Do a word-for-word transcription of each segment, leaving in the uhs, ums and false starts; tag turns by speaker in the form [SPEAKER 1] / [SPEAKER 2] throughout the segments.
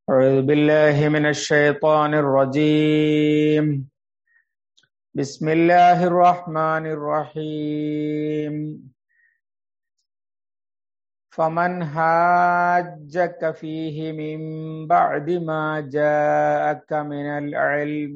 [SPEAKER 1] أعوذ بالله من الشيطان الرجيم. بسم الله الرحمن الرحيم. فمن حاجك فيه من بعد ما جاءك من العلم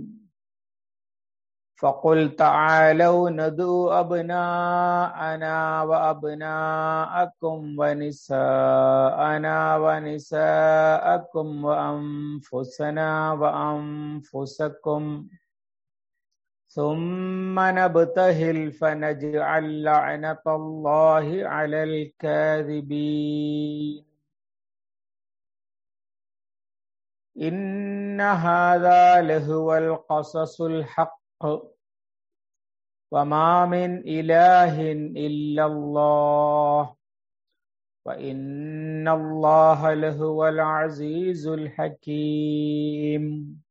[SPEAKER 1] فقل تعالوا ندعو أبناءنا وأبناءكم ونساءنا ونساءكم وأنفسنا وأنفسكم ثم نبتهل فنجعل لعنة الله على الكاذبين. إن هذا لهو القصص الحق وما من إله إلا الله وإن الله لهو العزيز الحكيم.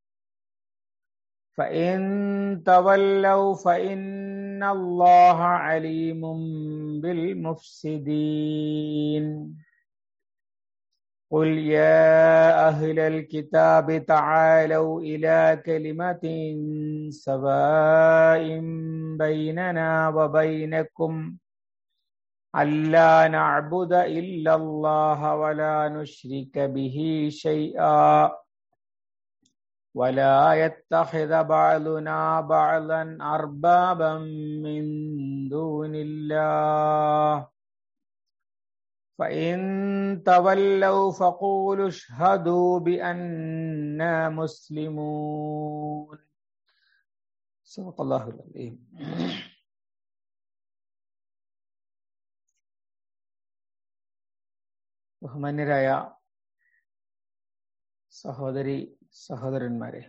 [SPEAKER 1] فإن تولوا فإن الله عليم بالمفسدين. قل يا أهل الكتاب تعالوا إلى كلمة سواء بيننا وبينكم ألا نعبد إلا الله ولا نشرك به شيئا ولا يتخذ بعضنا بعضا أربابا من دون الله فإن تولوا فقولوا اشهدوا بأننا مسلمون. صدق الله العظيم. ബഹുമാന്യരായ സഹോദരി സഹോദരന്മാരെ,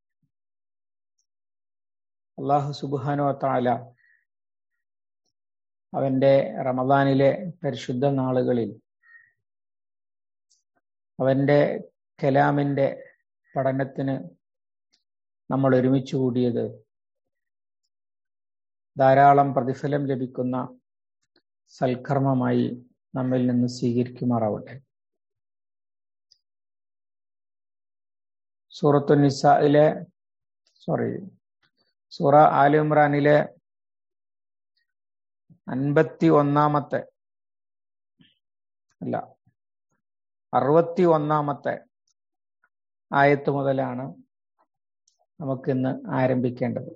[SPEAKER 1] അല്ലാഹു സുബ്ഹാനഹു വ തആല അവന്റെ റമദാനിലെ പരിശുദ്ധ നാളുകളിൽ അവന്റെ കലാമിന്റെ പഠനത്തിന് നമ്മൾ ഒരുമിച്ച് കൂടിയത് ധാരാളം പ്രതിഫലം ലഭിക്കുന്ന സൽക്കർമ്മമായി നമ്മിൽ നിന്ന് സ്വീകരിക്കുമാറാവട്ടെ. സൂറത്തു നിസായിലെ സോറി സൂറ ആൽ ഇമ്രാനിലെ അൻപത്തി ഒന്നാമത്തെ അല്ല അറുപത്തി ഒന്നാമത്തെ ആയത്ത് മുതലാണ് നമുക്കിന്ന് ആരംഭിക്കേണ്ടത്.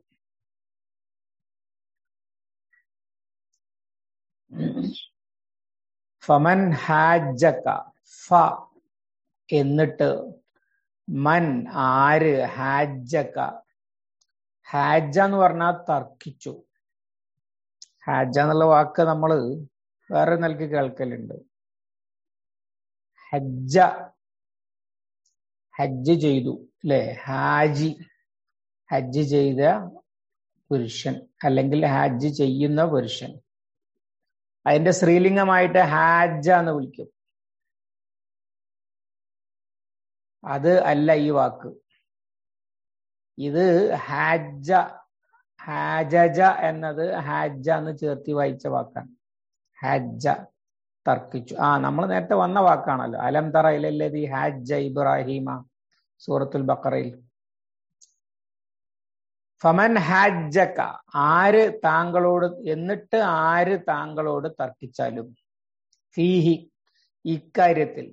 [SPEAKER 1] ഫമൻ ഹാജക, ഫ എന്നിട്ട്, മൻ ആര്, ഹാജക, ഹാജ എന്ന് പറഞ്ഞാൽ തർക്കിച്ചു. ഹാജ എന്നുള്ള വാക്ക് നമ്മൾ വേറെ നൽകി കേൾക്കലുണ്ട്. ഹജ്ജ, ഹജ്ജ് ചെയ്തു അല്ലെ, ഹാജി ഹജ്ജ് ചെയ്ത പുരുഷൻ അല്ലെങ്കിൽ ഹജ്ജ് ചെയ്യുന്ന പുരുഷൻ, അതിന്റെ സ്ത്രീലിംഗമായിട്ട് ഹാജ എന്ന് വിളിക്കും. അത് അല്ല ഈ വാക്ക്. ഇത് ഹാജ, ഹാജജ എന്നത് ഹാജ എന്ന് ചേർത്തി വായിച്ച വാക്കാണ്. ഹാജ തർക്കിച്ചു. ആ നമ്മൾ നേരത്തെ വന്ന വാക്കാണല്ലോ. അലം തറ ഇലല്ലദീ ഹാജ ഇബ്രാഹിമ, സൂറത്തുൽ ബഖറയിൽ. ഫമൻ ഹാജക, ആര് താങ്കളോട്, എന്നിട്ട് ആര് താങ്കളോട് തർക്കിച്ചാലും, ഫീഹി ഇക്കാര്യത്തിൽ,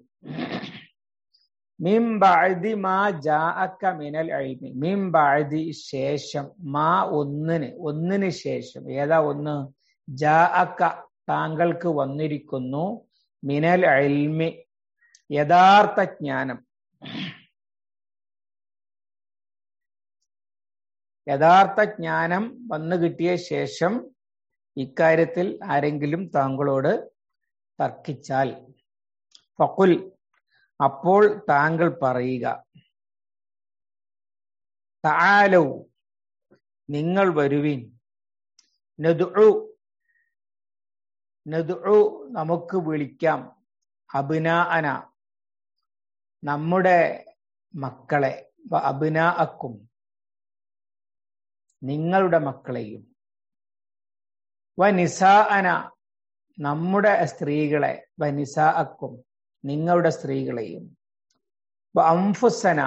[SPEAKER 1] മിൻ ബഅദി മാ ജാഅക മിനൽ ഇൽമി, മിൻ ബഅദി ശേഷം, മാ ഒന്നിന്, ഒന്നിന് ശേഷം, ഏതാ ഒന്ന്, ജാഅക താങ്കൾക്ക് വന്നിരിക്കുന്നു, മിനൽ ഇൽമി യഥാർത്ഥ ജ്ഞാനം, യഥാർത്ഥ ജ്ഞാനം വന്നു കിട്ടിയ ശേഷം ഇക്കാര്യത്തിൽ ആരെങ്കിലും താങ്കളോട് തർക്കിച്ചാൽ, ഫഖുൽ അപ്പോൾ താങ്കൾ പറയുക, തആലൗ നിങ്ങൾ വരുവിൻ, നദ്ഉ നദ്ഉ നമുക്ക് വിളിക്കാം, അബ്നാഅന നമ്മുടെ മക്കളെ, അബ്നാഅക്കും നിങ്ങളുടെ മക്കളെയും, വനിസാഅന നമ്മുടെ സ്ത്രീകളെ, വനിസാഅക്കും നിങ്ങളുടെ സ്ത്രീകളെയും, അംഫുസന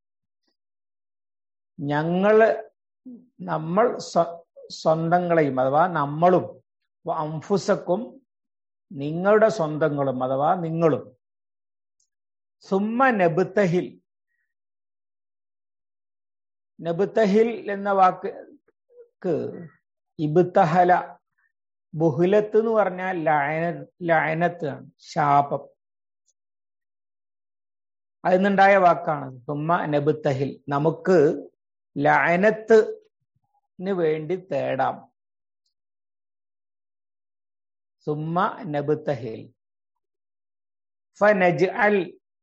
[SPEAKER 1] ഞങ്ങള് നമ്മൾ സ്വന്തങ്ങളെയും അഥവാ നമ്മളും അംഫുസക്കും നിങ്ങളുടെ സ്വന്തങ്ങളും അഥവാ നിങ്ങളും സുമ്മ നബ്തഹിൽ നബ്തഹിൽ എന്ന വാക്ക് ഇബ്തഹല ബുഹുലത്ത് എന്ന് പറഞ്ഞാൽ ലഅന ലഅനത്ത് ആണ്, ശാപം. അതിന്നുണ്ടായ വാക്കാണ് സുമ്മ നബ്തഹിൽ. നമുക്ക് ലഅനത്തിന് വേണ്ടി തേടാം. സുമ്മ നബ്തഹിൽ ഫനജ്അൽ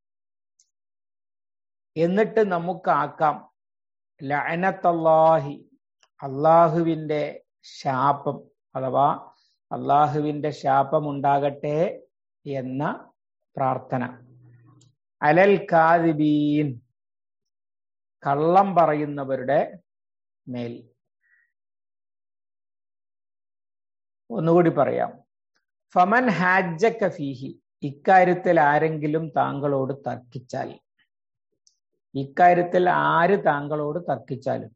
[SPEAKER 1] എന്നിട്ട് നമുക്കാക്കാം ലഅനത്തല്ലാഹി അള്ളാഹുവിന്റെ ശാപം അഥവാ അള്ളാഹുവിന്റെ ശാപം ഉണ്ടാകട്ടെ എന്ന പ്രാർത്ഥന. അലൽ കാദിബീൻ കള്ളം പറയുന്നവരുടെ മേൽ. ഒന്നുകൂടി പറയാം. ഫമൻ ഹാജ്ജക ഫീഹി ഇക്കാര്യത്തിൽ ആരെങ്കിലും താങ്കളോട് തർക്കിച്ചാൽ, ഇക്കാര്യത്തിൽ ആര് താങ്കളോട് തർക്കിച്ചാലും,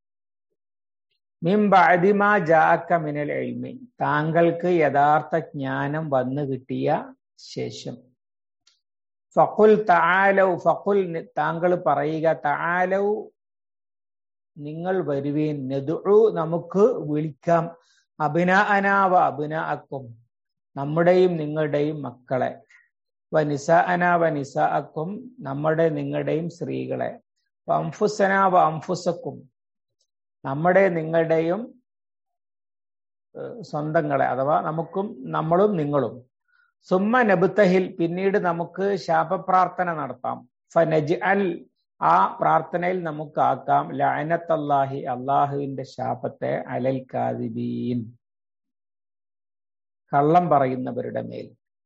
[SPEAKER 1] മിൻ ബഅദി മാ ജാഅക മിനൽ ഇൽമി താങ്കൾക്ക് യഥാർത്ഥ ജ്ഞാനം വന്നു കിട്ടിയ ശേഷം, ഫഖുൽ തആലൗ ഫഖുൽ താങ്കൾ പറയുക, തആലൗ നിങ്ങൾ വരുവീൻ, നദ്ഉ നമുക്ക് വിളിക്കാം, അബ്നാഅനാ വ അബ്നാഅക്കും നമ്മുടെയും നിങ്ങളുടെയും മക്കളെ, വ നിസാഅനാ വ നിസാഅക്കും നമ്മുടെ നിങ്ങളുടെയും സ്ത്രീകളെ, വ അൻഫുസനാ വ അൻഫുസക്കും നമ്മുടെ നിങ്ങളുടെയും സ്വന്തങ്ങളെ അഥവാ നമുക്കും നമ്മളും നിങ്ങളും. സുമ്മ നബ്തഹിൽ പിന്നീട് നമുക്ക് ശാപപ്രാർത്ഥന നടത്താം. ഫനജ്അൽ ആ പ്രാർത്ഥനയിൽ നമുക്ക് ആക്കാം ലഅനത്തല്ലാഹി അള്ളാഹുവിന്റെ ശാപത്തെ അലൽ കാദിബീൻ കള്ളം പറയുന്നവരുടെ മേൽ.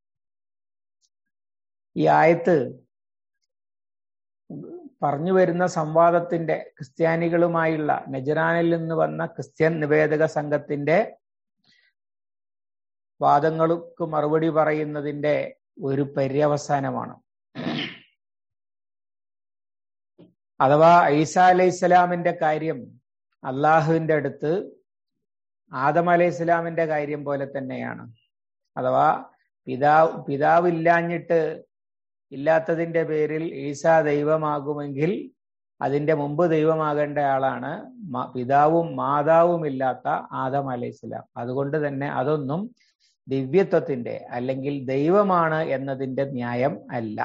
[SPEAKER 1] ഈ ആയത്ത് പറഞ്ഞു വരുന്ന സംവാദത്തിന്റെ ക്രിസ്ത്യാനികളുമായുള്ള നജറാനിൽ നിന്ന് വന്ന ക്രിസ്ത്യൻ നിവേദക സംഘത്തിന്റെ വാദങ്ങൾക്ക് മറുപടി പറയുന്നതിന്റെ ഒരു പര്യവസാനമാണ്. അഥവാ ഈസാ അലൈഹിസ്സലാമിന്റെ കാര്യം അള്ളാഹുവിന്റെ അടുത്ത് ആദം അലൈഹിസ്സലാമിന്റെ കാര്യം പോലെ തന്നെയാണ്. അഥവാ പിതാവ് പിതാവില്ലാഞ്ഞിട്ട് ഇല്ലാത്തതിന്റെ പേരിൽ ഈസാ ദൈവമാകുമെങ്കിൽ അതിന്റെ മുമ്പ് ദൈവമാകേണ്ട ആളാണ് പിതാവും മാതാവും ഇല്ലാത്ത ആദം അലൈഹിസ്സലാം. അതുകൊണ്ട് തന്നെ അതൊന്നും ദിവ്യത്വത്തിന്റെ അല്ലെങ്കിൽ ദൈവമാണ് എന്നതിന്റെ ന്യായം അല്ല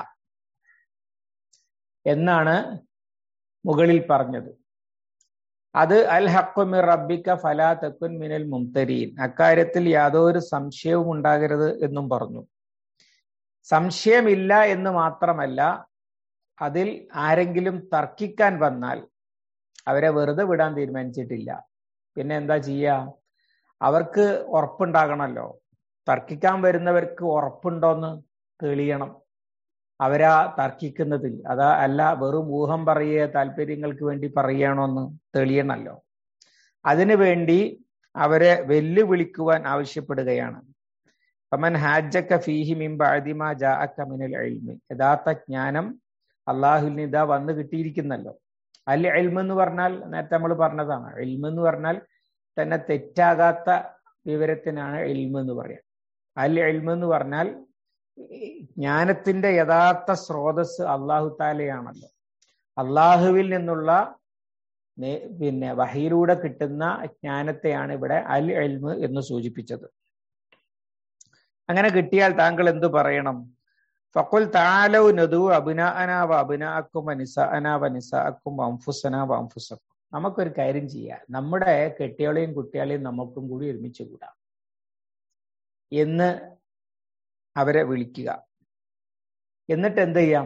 [SPEAKER 1] എന്നാണ് മുകളിൽ പറഞ്ഞത്. അത് അൽ ഹഖ്ഖു മിർ റബ്ബിക ഫലാ തകുൻ മിനൽ മുംതരീൻ അക്കാര്യത്തിൽ യാതൊരു സംശയവും ഉണ്ടാകരുത് എന്നും പറഞ്ഞു. സംശയമില്ല എന്ന് മാത്രമല്ല, അതിൽ ആരെങ്കിലും തർക്കിക്കാൻ വന്നാൽ അവരെ വെറുതെ വിടാൻ തീരുമാനിച്ചിട്ടില്ല. പിന്നെ എന്താ ചെയ്യാ? അവർക്ക് ഉറപ്പുണ്ടാകണമല്ലോ. തർക്കിക്കാൻ വരുന്നവർക്ക് ഉറപ്പുണ്ടോന്ന് തെളിയണം. അവരാ തർക്കിക്കുന്നതിൽ അതാ അല്ല വെറും ഊഹം പറയേ താല്പര്യങ്ങൾക്ക് വേണ്ടി പറയണോന്ന് തെളിയണമല്ലോ. അതിനു വേണ്ടി അവരെ വെല്ലുവിളിക്കുവാൻ ആവശ്യപ്പെടുകയാണ്. ഫമൻ ഹാജ്ജക ഫീഹി മിൻ ബഅദി മാ ജാഅക മിനൽ ഇൽമി യഥാർത്ഥ ജ്ഞാനം അള്ളാഹുവിൽ നിന്ന് ഇതാ വന്നു കിട്ടിയിരിക്കുന്നല്ലോ. അൽ ഇൽമ് എന്ന് പറഞ്ഞാൽ നേരത്തെ നമ്മൾ പറഞ്ഞതാണ്. ഇൽമ് എന്ന് പറഞ്ഞാൽ തന്നെ തെറ്റാകാത്ത വിവരത്തിനാണ് ഇൽമ് എന്ന് പറയാം. അൽ ഇൽമ് എന്ന് പറഞ്ഞാൽ ജ്ഞാനത്തിന്റെ യഥാർത്ഥ സ്രോതസ് അള്ളാഹു താലയാണല്ലോ. അള്ളാഹുവിൽ നിന്നുള്ള പിന്നെ വഹയിലൂടെ കിട്ടുന്ന ജ്ഞാനത്തെയാണ് ഇവിടെ അൽ ഇൽമ് എന്ന് സൂചിപ്പിച്ചത്. അങ്ങനെ കിട്ടിയാൽ താങ്കൾ എന്തു പറയണം? ഫഖുൽ തആലൗ നദു അബ്നാഅനാ വ അബ്നാഅക്കും വ നിസാഅനാ വ നിസാഅക്കും വ അൻഫുസനാ വ അൻഫുസക്കും. നമുക്കൊരു കാര്യം ചെയ്യാം, നമ്മുടെ കെട്ടിയോളെയും കുട്ടികളെയും നമുക്കും കൂടി ഒരുമിച്ച് കൂടാം എന്ന് അവരെ വിളിക്കുക. എന്നിട്ട് എന്ത് ചെയ്യാം?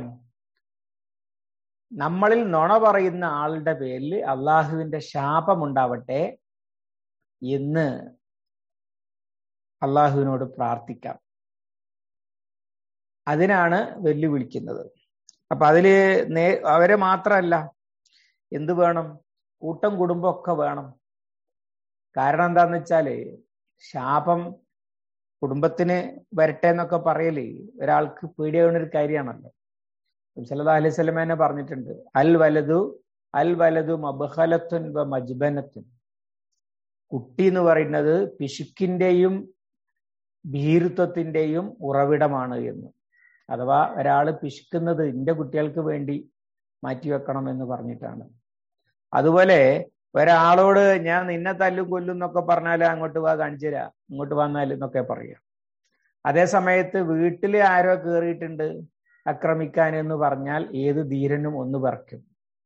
[SPEAKER 1] നമ്മളിൽ നുണ പറയുന്ന ആളുടെ പേരിൽ അള്ളാഹുവിന്റെ ശാപമുണ്ടാവട്ടെ എന്ന് അള്ളാഹുവിനോട് പ്രാർത്ഥിക്കാം. അതിനാണ് വെല്ലുവിളിക്കുന്നത്. അപ്പൊ അതില് നേ അവരെ മാത്രമല്ല, എന്ത് വേണം? കൂട്ടം കുടുംബം ഒക്കെ വേണം. കാരണം എന്താന്ന് വെച്ചാല് ശാപം കുടുംബത്തിന് വരട്ടെ എന്നൊക്കെ പറയല് ഒരാൾക്ക് പേടിയാവുന്ന ഒരു കാര്യമാണല്ലോ. സല്ലല്ലാഹു അലൈഹി വസല്ലം തന്നെ പറഞ്ഞിട്ടുണ്ട്, അൽ വലതു അൽ വലതു മബ്ഖലത്തുൻ വ മജ്ബനത്തുൻ. കുട്ടി എന്ന് പറയുന്നത് പിശുക്കിന്റെയും ഭീരുത്വത്തിന്റെയും ഉറവിടമാണ് എന്ന്. അഥവാ ഒരാള് പിശുക്കുന്നത് എന്റെ കുട്ടികൾക്ക് വേണ്ടി മാറ്റിവെക്കണം എന്ന് പറഞ്ഞിട്ടാണ്. അതുപോലെ ഒരാളോട് ഞാൻ നിന്നെ തല്ലും കൊല്ലും എന്നൊക്കെ പറഞ്ഞാൽ അങ്ങോട്ട് വാ കാണിച്ചുതരാ, ഇങ്ങോട്ട് വന്നാൽ എന്നൊക്കെ പറയാം. അതേ സമയത്ത് വീട്ടിൽ ആരോ കയറിയിട്ടുണ്ട് ആക്രമിക്കാൻ എന്ന് പറഞ്ഞാൽ ഏത് ധീരനും ഒന്ന് പറക്കും,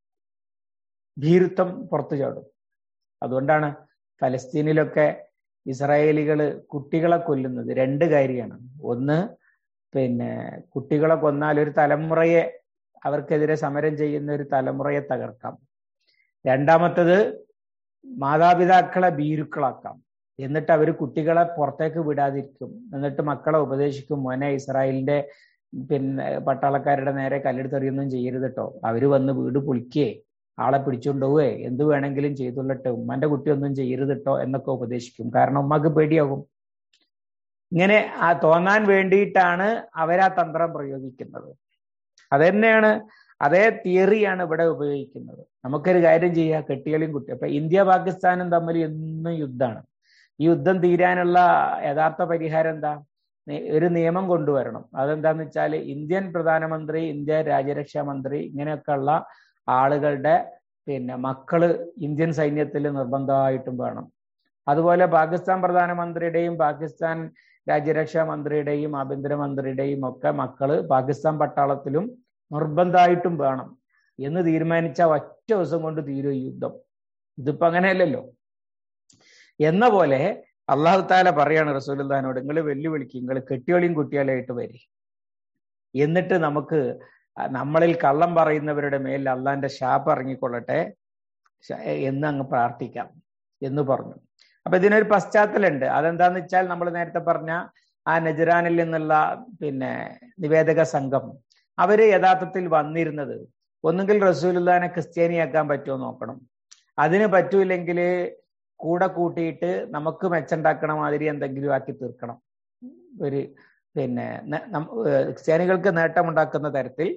[SPEAKER 1] ഭീരുത്വം പുറത്തു ചാടും. അതുകൊണ്ടാണ് ഫലസ്തീനിലൊക്കെ ഇസ്രായേലികള് കുട്ടികളെ കൊല്ലുന്നത്. രണ്ട് കാര്യമാണ്. ഒന്ന്, പിന്നെ കുട്ടികളെ കൊന്നാൽ ഒരു തലമുറയെ, അവർക്കെതിരെ സമരം ചെയ്യുന്ന ഒരു തലമുറയെ തകർക്കാം. രണ്ടാമത്തത്, മാതാപിതാക്കളെ ഭീരുക്കളാക്കാം. എന്നിട്ട് അവർ കുട്ടികളെ പുറത്തേക്ക് വിടാതിരിക്കും. എന്നിട്ട് മക്കളെ ഉപദേശിക്കും, മോനെ ഇസ്രായേലിന്റെ പിന്നെ പട്ടാളക്കാരുടെ നേരെ കല്ലെടുത്തെറിയൊന്നും ചെയ്യരുത് കേട്ടോ, അവര് വന്ന് വീട് പൊളിക്കേ ആളെ പിടിച്ചുകൊണ്ടുപോവേ എന്ത് വേണമെങ്കിലും ചെയ്തുള്ളട്ടെ, ഉമ്മന്റെ കുട്ടി ഒന്നും ചെയ്യരുത് കേട്ടോ എന്നൊക്കെ ഉപദേശിക്കും. കാരണം ഉമ്മക്ക് പേടിയാകും. ഇങ്ങനെ ആ തോന്നാൻ വേണ്ടിയിട്ടാണ് അവരാ തന്ത്രം പ്രയോഗിക്കുന്നത്. അതുതന്നെയാണ്, അതേ തിയറിയാണ് ഇവിടെ ഉപയോഗിക്കുന്നത്. നമുക്കൊരു കാര്യം ചെയ്യാം, കെട്ടികളും കുട്ടി. അപ്പൊ ഇന്ത്യ പാകിസ്ഥാനും തമ്മിൽ എന്നും യുദ്ധമാണ്. ഈ യുദ്ധം തീരാനുള്ള യഥാർത്ഥ പരിഹാരം എന്താ? ഒരു നിയമം കൊണ്ടുവരണം. അതെന്താന്ന് വെച്ചാൽ ഇന്ത്യൻ പ്രധാനമന്ത്രി, ഇന്ത്യ രാജ്യരക്ഷാ മന്ത്രി, ഇങ്ങനെയൊക്കെയുള്ള ആളുകളുടെ പിന്നെ മക്കള് ഇന്ത്യൻ സൈന്യത്തിൽ നിർബന്ധമായിട്ടും വേണം. അതുപോലെ പാകിസ്ഥാൻ പ്രധാനമന്ത്രിയുടെയും പാകിസ്ഥാൻ രാജ്യരക്ഷാ മന്ത്രിയുടെയും ആഭ്യന്തരമന്ത്രിയുടെയും ഒക്കെ മക്കള് പാകിസ്ഥാൻ പട്ടാളത്തിലും നിർബന്ധമായിട്ടും വേണം എന്ന് തീരുമാനിച്ച ഒറ്റ ദിവസം കൊണ്ട് തീരും ഈ യുദ്ധം. ഇതിപ്പോ അങ്ങനെയല്ലല്ലോ. എന്ന പോലെ അള്ളാഹു താല പറയാണ് റസൂലുള്ളാഹിനോട്, നിങ്ങൾ വെല്ലുവിളിക്കും, നിങ്ങൾ കെട്ടിയോളിയും കുട്ടികളായിട്ട് വരി, എന്നിട്ട് നമുക്ക് നമ്മളിൽ കള്ളം പറയുന്നവരുടെ മേൽ അള്ളാന്റെ ശാപം ഇറങ്ങിക്കൊള്ളട്ടെ എന്ന് അങ്ങ് പ്രാർത്ഥിക്കാം എന്ന് പറഞ്ഞു. അപ്പൊ ഇതിനൊരു പശ്ചാത്തലമുണ്ട്. അതെന്താന്ന് വെച്ചാൽ നമ്മൾ നേരത്തെ പറഞ്ഞ ആ നജ്റാനിൽ നിന്നുള്ള പിന്നെ നിവേദക സംഘം, അവര് യഥാർത്ഥത്തിൽ വന്നിരുന്നത് ഒന്നുകിൽ റസൂലുള്ളാഹിനെ ക്രിസ്ത്യാനിയാക്കാൻ പറ്റുമോ നോക്കണം, അതിന് പറ്റൂല്ലെങ്കിൽ കൂടെ കൂട്ടിയിട്ട് നമുക്ക് മെച്ചുണ്ടാക്കണ മാതിരി എന്തെങ്കിലും ആക്കി തീർക്കണം, ഒരു പിന്നെ ക്രിസ്ത്യാനികൾക്ക് നേട്ടമുണ്ടാക്കുന്ന തരത്തിൽ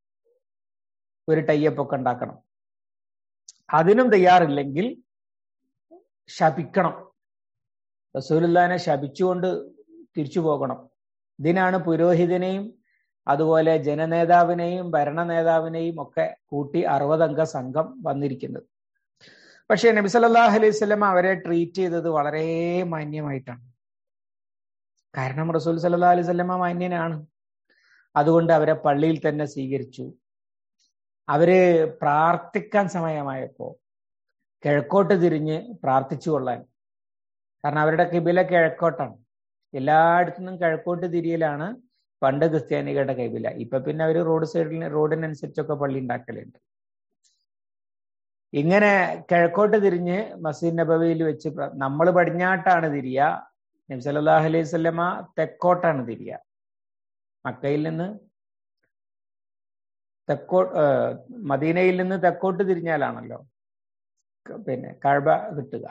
[SPEAKER 1] ഒരു ടൈപ്പ് ഒക്കെ ഉണ്ടാക്കണം. അതിനും തയ്യാറില്ലെങ്കിൽ ശപിക്കണം, റസൂലുള്ളാഹിനെ ശപിച്ചുകൊണ്ട് തിരിച്ചു പോകണം. ഇതിനാണ് പുരോഹിതനെയും അതുപോലെ ജനനേതാവിനെയും ഭരണ നേതാവിനെയും ഒക്കെ കൂട്ടി അറുപതംഗ സംഘം വന്നിരിക്കുന്നത്. പക്ഷെ നബി സല്ലല്ലാഹു അലൈഹി വസല്ലം അവരെ ട്രീറ്റ് ചെയ്തത് വളരെ മാന്യമായിട്ടാണ്. കാരണം റസൂൽ സല്ലല്ലാഹു അലൈഹി വസല്ലം മാന്യനാണ്. അതുകൊണ്ട് അവരെ പള്ളിയിൽ തന്നെ സ്വീകരിച്ചു. അവര് പ്രാർത്ഥിക്കാൻ സമയമായപ്പോ കിഴക്കോട്ട് തിരിഞ്ഞ് പ്രാർത്ഥിച്ചു കൊള്ളാൻ, കാരണം അവരുടെ കിബില കിഴക്കോട്ടാണ്. എല്ലായിടത്തു നിന്നും കിഴക്കോട്ട് തിരിയലാണ് പണ്ട് ക്രിസ്ത്യാനികളുടെ കിബില. ഇപ്പൊ പിന്നെ അവര് റോഡ് സൈഡിൽ റോഡിനനുസരിച്ചൊക്കെ പള്ളി ഉണ്ടാക്കലുണ്ട്. ഇങ്ങനെ കിഴക്കോട്ട് തിരിഞ്ഞ് മസ്ജിദ് നബവിയിൽ വെച്ച്, നമ്മൾ പടിഞ്ഞാട്ടാണ് തിരിയ, നബി സല്ലല്ലാഹു അലൈഹി വസല്ലമ തെക്കോട്ടാണ് തിരിയ. മക്കയിൽ നിന്ന് തെക്കോ മദീനയിൽ നിന്ന് തെക്കോട്ട് തിരിഞ്ഞാലാണല്ലോ പിന്നെ കഅബ കിട്ടുക.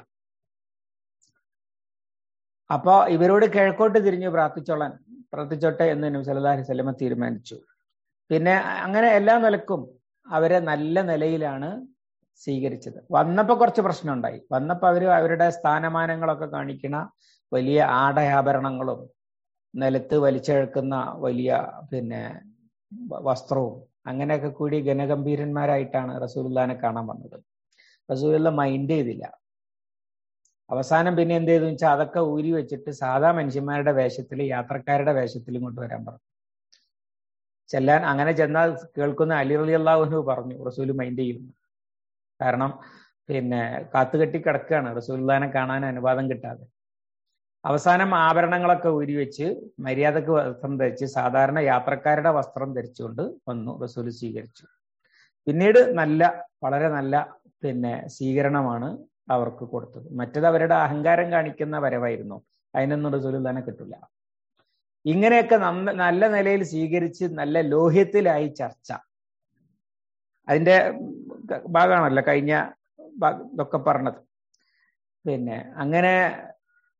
[SPEAKER 1] അപ്പൊ ഇവരോട് കിഴക്കോട്ട് തിരിഞ്ഞ് പ്രാർത്ഥിച്ചോളാൻ പ്രാർത്ഥിച്ചോട്ടെ എന്ന് നബി സല്ലല്ലാഹു അലൈഹി വസല്ലമ തീരുമാനിച്ചു. പിന്നെ അങ്ങനെ എല്ലാ നിലക്കും അവരെ നല്ല നിലയിലാണ് സ്വീകരിച്ചത്. വന്നപ്പോ കുറച്ച് പ്രശ്നം ഉണ്ടായി. വന്നപ്പോ അവര് അവരുടെ സ്ഥാനമാനങ്ങളൊക്കെ കാണിക്കണ വലിയ ആടയാഭരണങ്ങളും നിലത്ത് വലിച്ചെഴുക്കുന്ന വലിയ പിന്നെ വസ്ത്രവും അങ്ങനെയൊക്കെ കൂടി ഗണഗംഭീരന്മാരായിട്ടാണ് റസൂലുള്ളാഹിനെ കാണാൻ വന്നത്. റസൂലുള്ള മൈൻഡ് ചെയ്തില്ല. അവസാനം പിന്നെ എന്ത് ചെയ്തു വെച്ചാൽ അതൊക്കെ ഊരി വെച്ചിട്ട് സാധാ മനുഷ്യന്മാരുടെ വേഷത്തിൽ, യാത്രക്കാരുടെ വേഷത്തിൽ ഇങ്ങോട്ട് വരാൻ പറഞ്ഞു. ചെല്ലാൻ അങ്ങനെ ചെന്നാൽ കേൾക്കുന്ന അലി റളിയല്ലാഹു അൻഹു പറഞ്ഞു റസൂല് മൈൻഡ് ചെയ്യുന്നു. കാരണം പിന്നെ കാത്തുകെട്ടി കിടക്കുകയാണ്, റസൂലുള്ളാഹിനെ കാണാൻ അനുവാദം കിട്ടാതെ. അവസാനം ആഭരണങ്ങളൊക്കെ ഊരി വെച്ച് മര്യാദക്ക് വസ്ത്രം ധരിച്ച് സാധാരണ യാത്രക്കാരുടെ വസ്ത്രം ധരിച്ചുകൊണ്ട് വന്നു, റസൂല് സ്വീകരിച്ചു. പിന്നീട് നല്ല വളരെ നല്ല പിന്നെ സ്വീകരണമാണ് അവർക്ക് കൊടുത്തത്. മറ്റത് അവരുടെ അഹങ്കാരം കാണിക്കുന്ന വരവായിരുന്നു. അതിനൊന്നും റസൂലുള്ളാഹിനെ കിട്ടില്ല. ഇങ്ങനെയൊക്കെ നല്ല നിലയിൽ സ്വീകരിച്ച് നല്ല ലോഹ്യത്തിലായി ചർച്ച. അതിന്റെ ഭാഗമാണല്ലോ കഴിഞ്ഞ ഇതൊക്കെ പറഞ്ഞത്. പിന്നെ അങ്ങനെ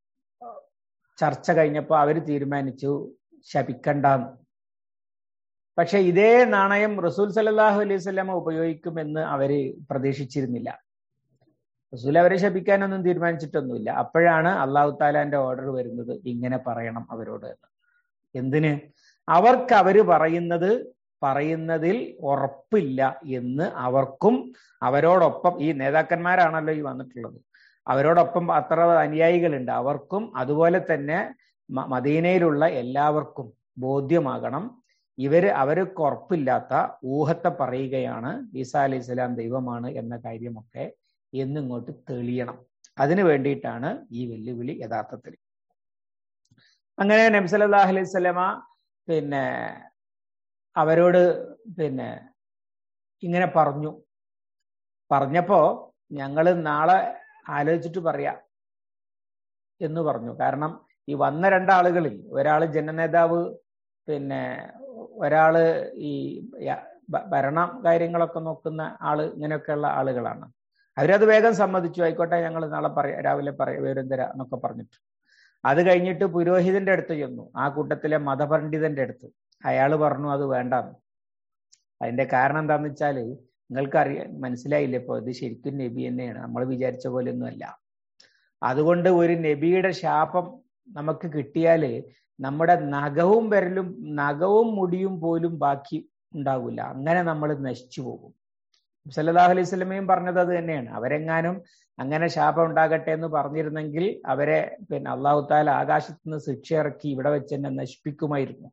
[SPEAKER 1] ചർച്ച കഴിഞ്ഞപ്പോൾ അവർ തീരുമാനിച്ചു ശപിക്കണ്ടെന്ന്. പക്ഷെ ഇതേ നാണയം റസൂൽ സല്ലല്ലാഹു അലൈഹി വസല്ലമ ഉപയോഗിക്കുമെന്ന് അവര് പ്രതീക്ഷിച്ചിരുന്നില്ല. റസൂൽ അവരെ ശപിക്കാനൊന്നും തീരുമാനിച്ചിട്ടൊന്നുമില്ല. അപ്പോഴാണ് അള്ളാഹു താലാന്റെ ഓർഡർ വരുന്നത്, ഇങ്ങനെ പറയണം അവരോട് എന്ന്. എന്തിന്? അവർക്ക് അവര് പറയുന്നത് പറയുന്നതിൽ ഉറപ്പില്ല എന്ന് അവർക്കും അവരോടൊപ്പം ഈ നേതാക്കന്മാരാണല്ലോ ഈ വന്നിട്ടുള്ളത്, അവരോടൊപ്പം അത്ര അനുയായികളുണ്ട്, അവർക്കും അതുപോലെ തന്നെ മദീനയിലുള്ള എല്ലാവർക്കും ബോധ്യമാകണം. ഇവര് അവർക്ക് ഉറപ്പില്ലാത്ത ഊഹത്തെ പറയുകയാണ് ഈസാ അലൈഹി സ്വലാം ദൈവമാണ് എന്ന കാര്യമൊക്കെ എന്നിങ്ങോട്ട് തെളിയണം. അതിനു വേണ്ടിയിട്ടാണ് ഈ വെല്ലുവിളി യഥാർത്ഥത്തിൽ. അങ്ങനെ നബി സല്ലല്ലാഹു അലൈഹി വസല്ലമ പിന്നെ അവരോട് പിന്നെ ഇങ്ങനെ പറഞ്ഞു. പറഞ്ഞപ്പോ ഞങ്ങൾ നാളെ ആലോചിച്ചിട്ട് പറയാം എന്ന് പറഞ്ഞു. കാരണം ഈ വന്ന രണ്ടാളുകളിൽ ഒരാള് ജനനേതാവ്, പിന്നെ ഒരാള് ഈ ഭരണ കാര്യങ്ങളൊക്കെ നോക്കുന്ന ആള്, ഇങ്ങനെയൊക്കെയുള്ള ആളുകളാണ്. അവരത് വേഗം സമ്മതിച്ചു. ആയിക്കോട്ടെ, ഞങ്ങൾ നാളെ പറയാം, രാവിലെ പറയാം, വിവരം തരാം എന്നൊക്കെ പറഞ്ഞിട്ട്. അത് കഴിഞ്ഞിട്ട് പുരോഹിതന്റെ അടുത്ത് ചെന്നു, ആ കൂട്ടത്തിലെ മതപണ്ഡിതന്റെ അടുത്ത്. അയാള് പറഞ്ഞു അത് വേണ്ടാന്ന്. അതിന്റെ കാരണം എന്താന്ന് വെച്ചാല് നിങ്ങൾക്ക് അറിയാൻ മനസ്സിലായില്ല, ഇപ്പൊ ഇത് ശരിക്കും നബി തന്നെയാണ്, നമ്മൾ വിചാരിച്ച പോലെ ഒന്നും അല്ല. അതുകൊണ്ട് ഒരു നബിയുടെ ശാപം നമുക്ക് കിട്ടിയാല് നമ്മുടെ നഖവും വിരലും നഖവും മുടിയും പോലും ബാക്കി ഉണ്ടാവില്ല, അങ്ങനെ നമ്മൾ നശിച്ചു പോകും. സല്ലല്ലാഹു അലൈഹി വസല്ലമയും പറഞ്ഞത് അത് തന്നെയാണ്. അവരെങ്ങാനും അങ്ങനെ ശാപം ഉണ്ടാകട്ടെ എന്ന് പറഞ്ഞിരുന്നെങ്കിൽ അവരെ പിന്നെ അള്ളാഹു തആല ആകാശത്ത് നിന്ന് ശിക്ഷ ഇറക്കി ഇവിടെ വെച്ച് തന്നെ നശിപ്പിക്കുമായിരുന്നു.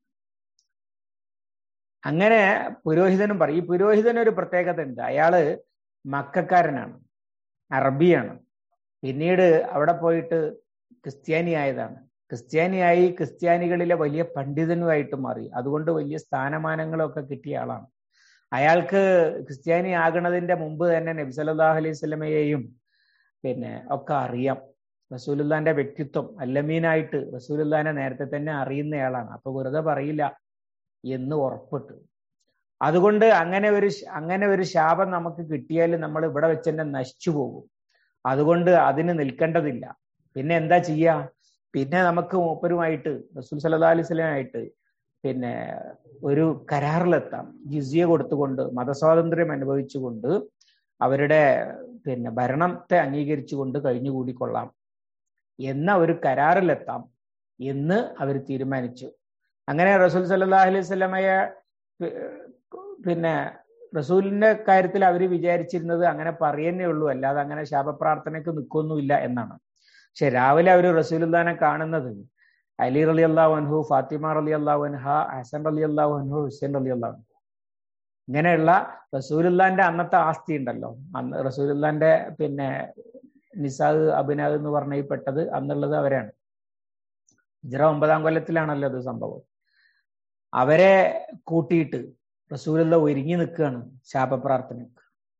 [SPEAKER 1] അങ്ങനെ പുരോഹിതനും പറയും. ഈ പുരോഹിതന് ഒരു പ്രത്യേകത ഉണ്ട്, അയാള് മക്കക്കാരനാണ്, അറബിയാണ്. പിന്നീട് അവിടെ പോയിട്ട് ക്രിസ്ത്യാനി ആയതാണ്. ക്രിസ്ത്യാനിയായി ക്രിസ്ത്യാനികളിലെ വലിയ പണ്ഡിതനുമായിട്ട് മാറി. അതുകൊണ്ട് വലിയ സ്ഥാനമാനങ്ങളൊക്കെ കിട്ടിയ ആളാണ്. അയാൾക്ക് ക്രിസ്ത്യാനി ആകണതിന്റെ മുമ്പ് തന്നെ നബി സല്ലല്ലാഹു അലൈഹി വസല്ലമയെയും പിന്നെ ഒക്കെ അറിയാം. റസൂലുള്ളാന്റെ വ്യക്തിത്വം അല്ലമീനായിട്ട് റസൂലുള്ളാനെ നേരത്തെ തന്നെ അറിയുന്നയാളാണ്. അപ്പൊ വെറുതെ പറയില്ല എന്ന് ഉറപ്പിട്ട്. അതുകൊണ്ട് അങ്ങനെ ഒരു അങ്ങനെ ഒരു ശാപം നമുക്ക് കിട്ടിയാൽ നമ്മൾ ഇവിടെ വെച്ച് തന്നെ നശിച്ചു പോകും. അതുകൊണ്ട് അതിന് നിൽക്കേണ്ടതില്ല. പിന്നെ എന്താ ചെയ്യാ? പിന്നെ നമുക്ക് മൂപ്പരുമായിട്ട് റസൂൽ സല്ലല്ലാഹു അലൈഹി വസല്ലമയായിട്ട് പിന്നെ ഒരു കരാറിലെത്താം. ജിസിയ കൊടുത്തുകൊണ്ട്, മതസ്വാതന്ത്ര്യം അനുഭവിച്ചുകൊണ്ട്, അവരുടെ പിന്നെ ഭരണത്തെ അംഗീകരിച്ചുകൊണ്ട് കഴിഞ്ഞുകൂടിക്കൊള്ളാം എന്ന ഒരു കരാറിലെത്താം എന്ന് അവർ തീരുമാനിച്ചു. അങ്ങനെ റസൂൽ സല്ലല്ലാഹു അലൈഹി വസല്ലമയെ പിന്നെ റസൂലിന്റെ കാര്യത്തിൽ അവർ വിചാരിച്ചിരുന്നത് അങ്ങനെ പറയുന്നേ ഉള്ളൂ, അല്ലാതെ അങ്ങനെ ശാപപ്രാർത്ഥനയ്ക്ക് നിൽക്കൊന്നുമില്ല എന്നാണ്. പക്ഷെ രാവിലെ അവർ റസൂലുള്ളാഹിനെ കാണുന്നത് അലി റളിയല്ലാഹു അൻഹു, ഫാത്തിമ റളിയല്ലാഹു അൻഹ, ഹസൻ റളിയല്ലാഹു അൻഹു, ഹുസൈൻ റളിയല്ലാഹു അൻഹു, ഇങ്ങനെയുള്ള റസൂലുള്ളാഹിന്റെ അന്നത്തെ ആസ്തി ഉണ്ടല്ലോ, അന്ന് റസൂലുള്ളാഹിന്റെ പിന്നെ നിസാ അബ്നാ എന്ന് പറഞ്ഞപ്പെട്ടത് അന്നുള്ളത് അവരാണ്. ഹിജ്റ ഒമ്പതാം കൊല്ലത്തിലാണല്ലോ അത് സംഭവം. അവരെ കൂട്ടിയിട്ട് റസൂലുള്ളാഹി ഒരുങ്ങി നിൽക്കുകയാണ് ശാപപ്രാർത്ഥനയ്ക്ക്.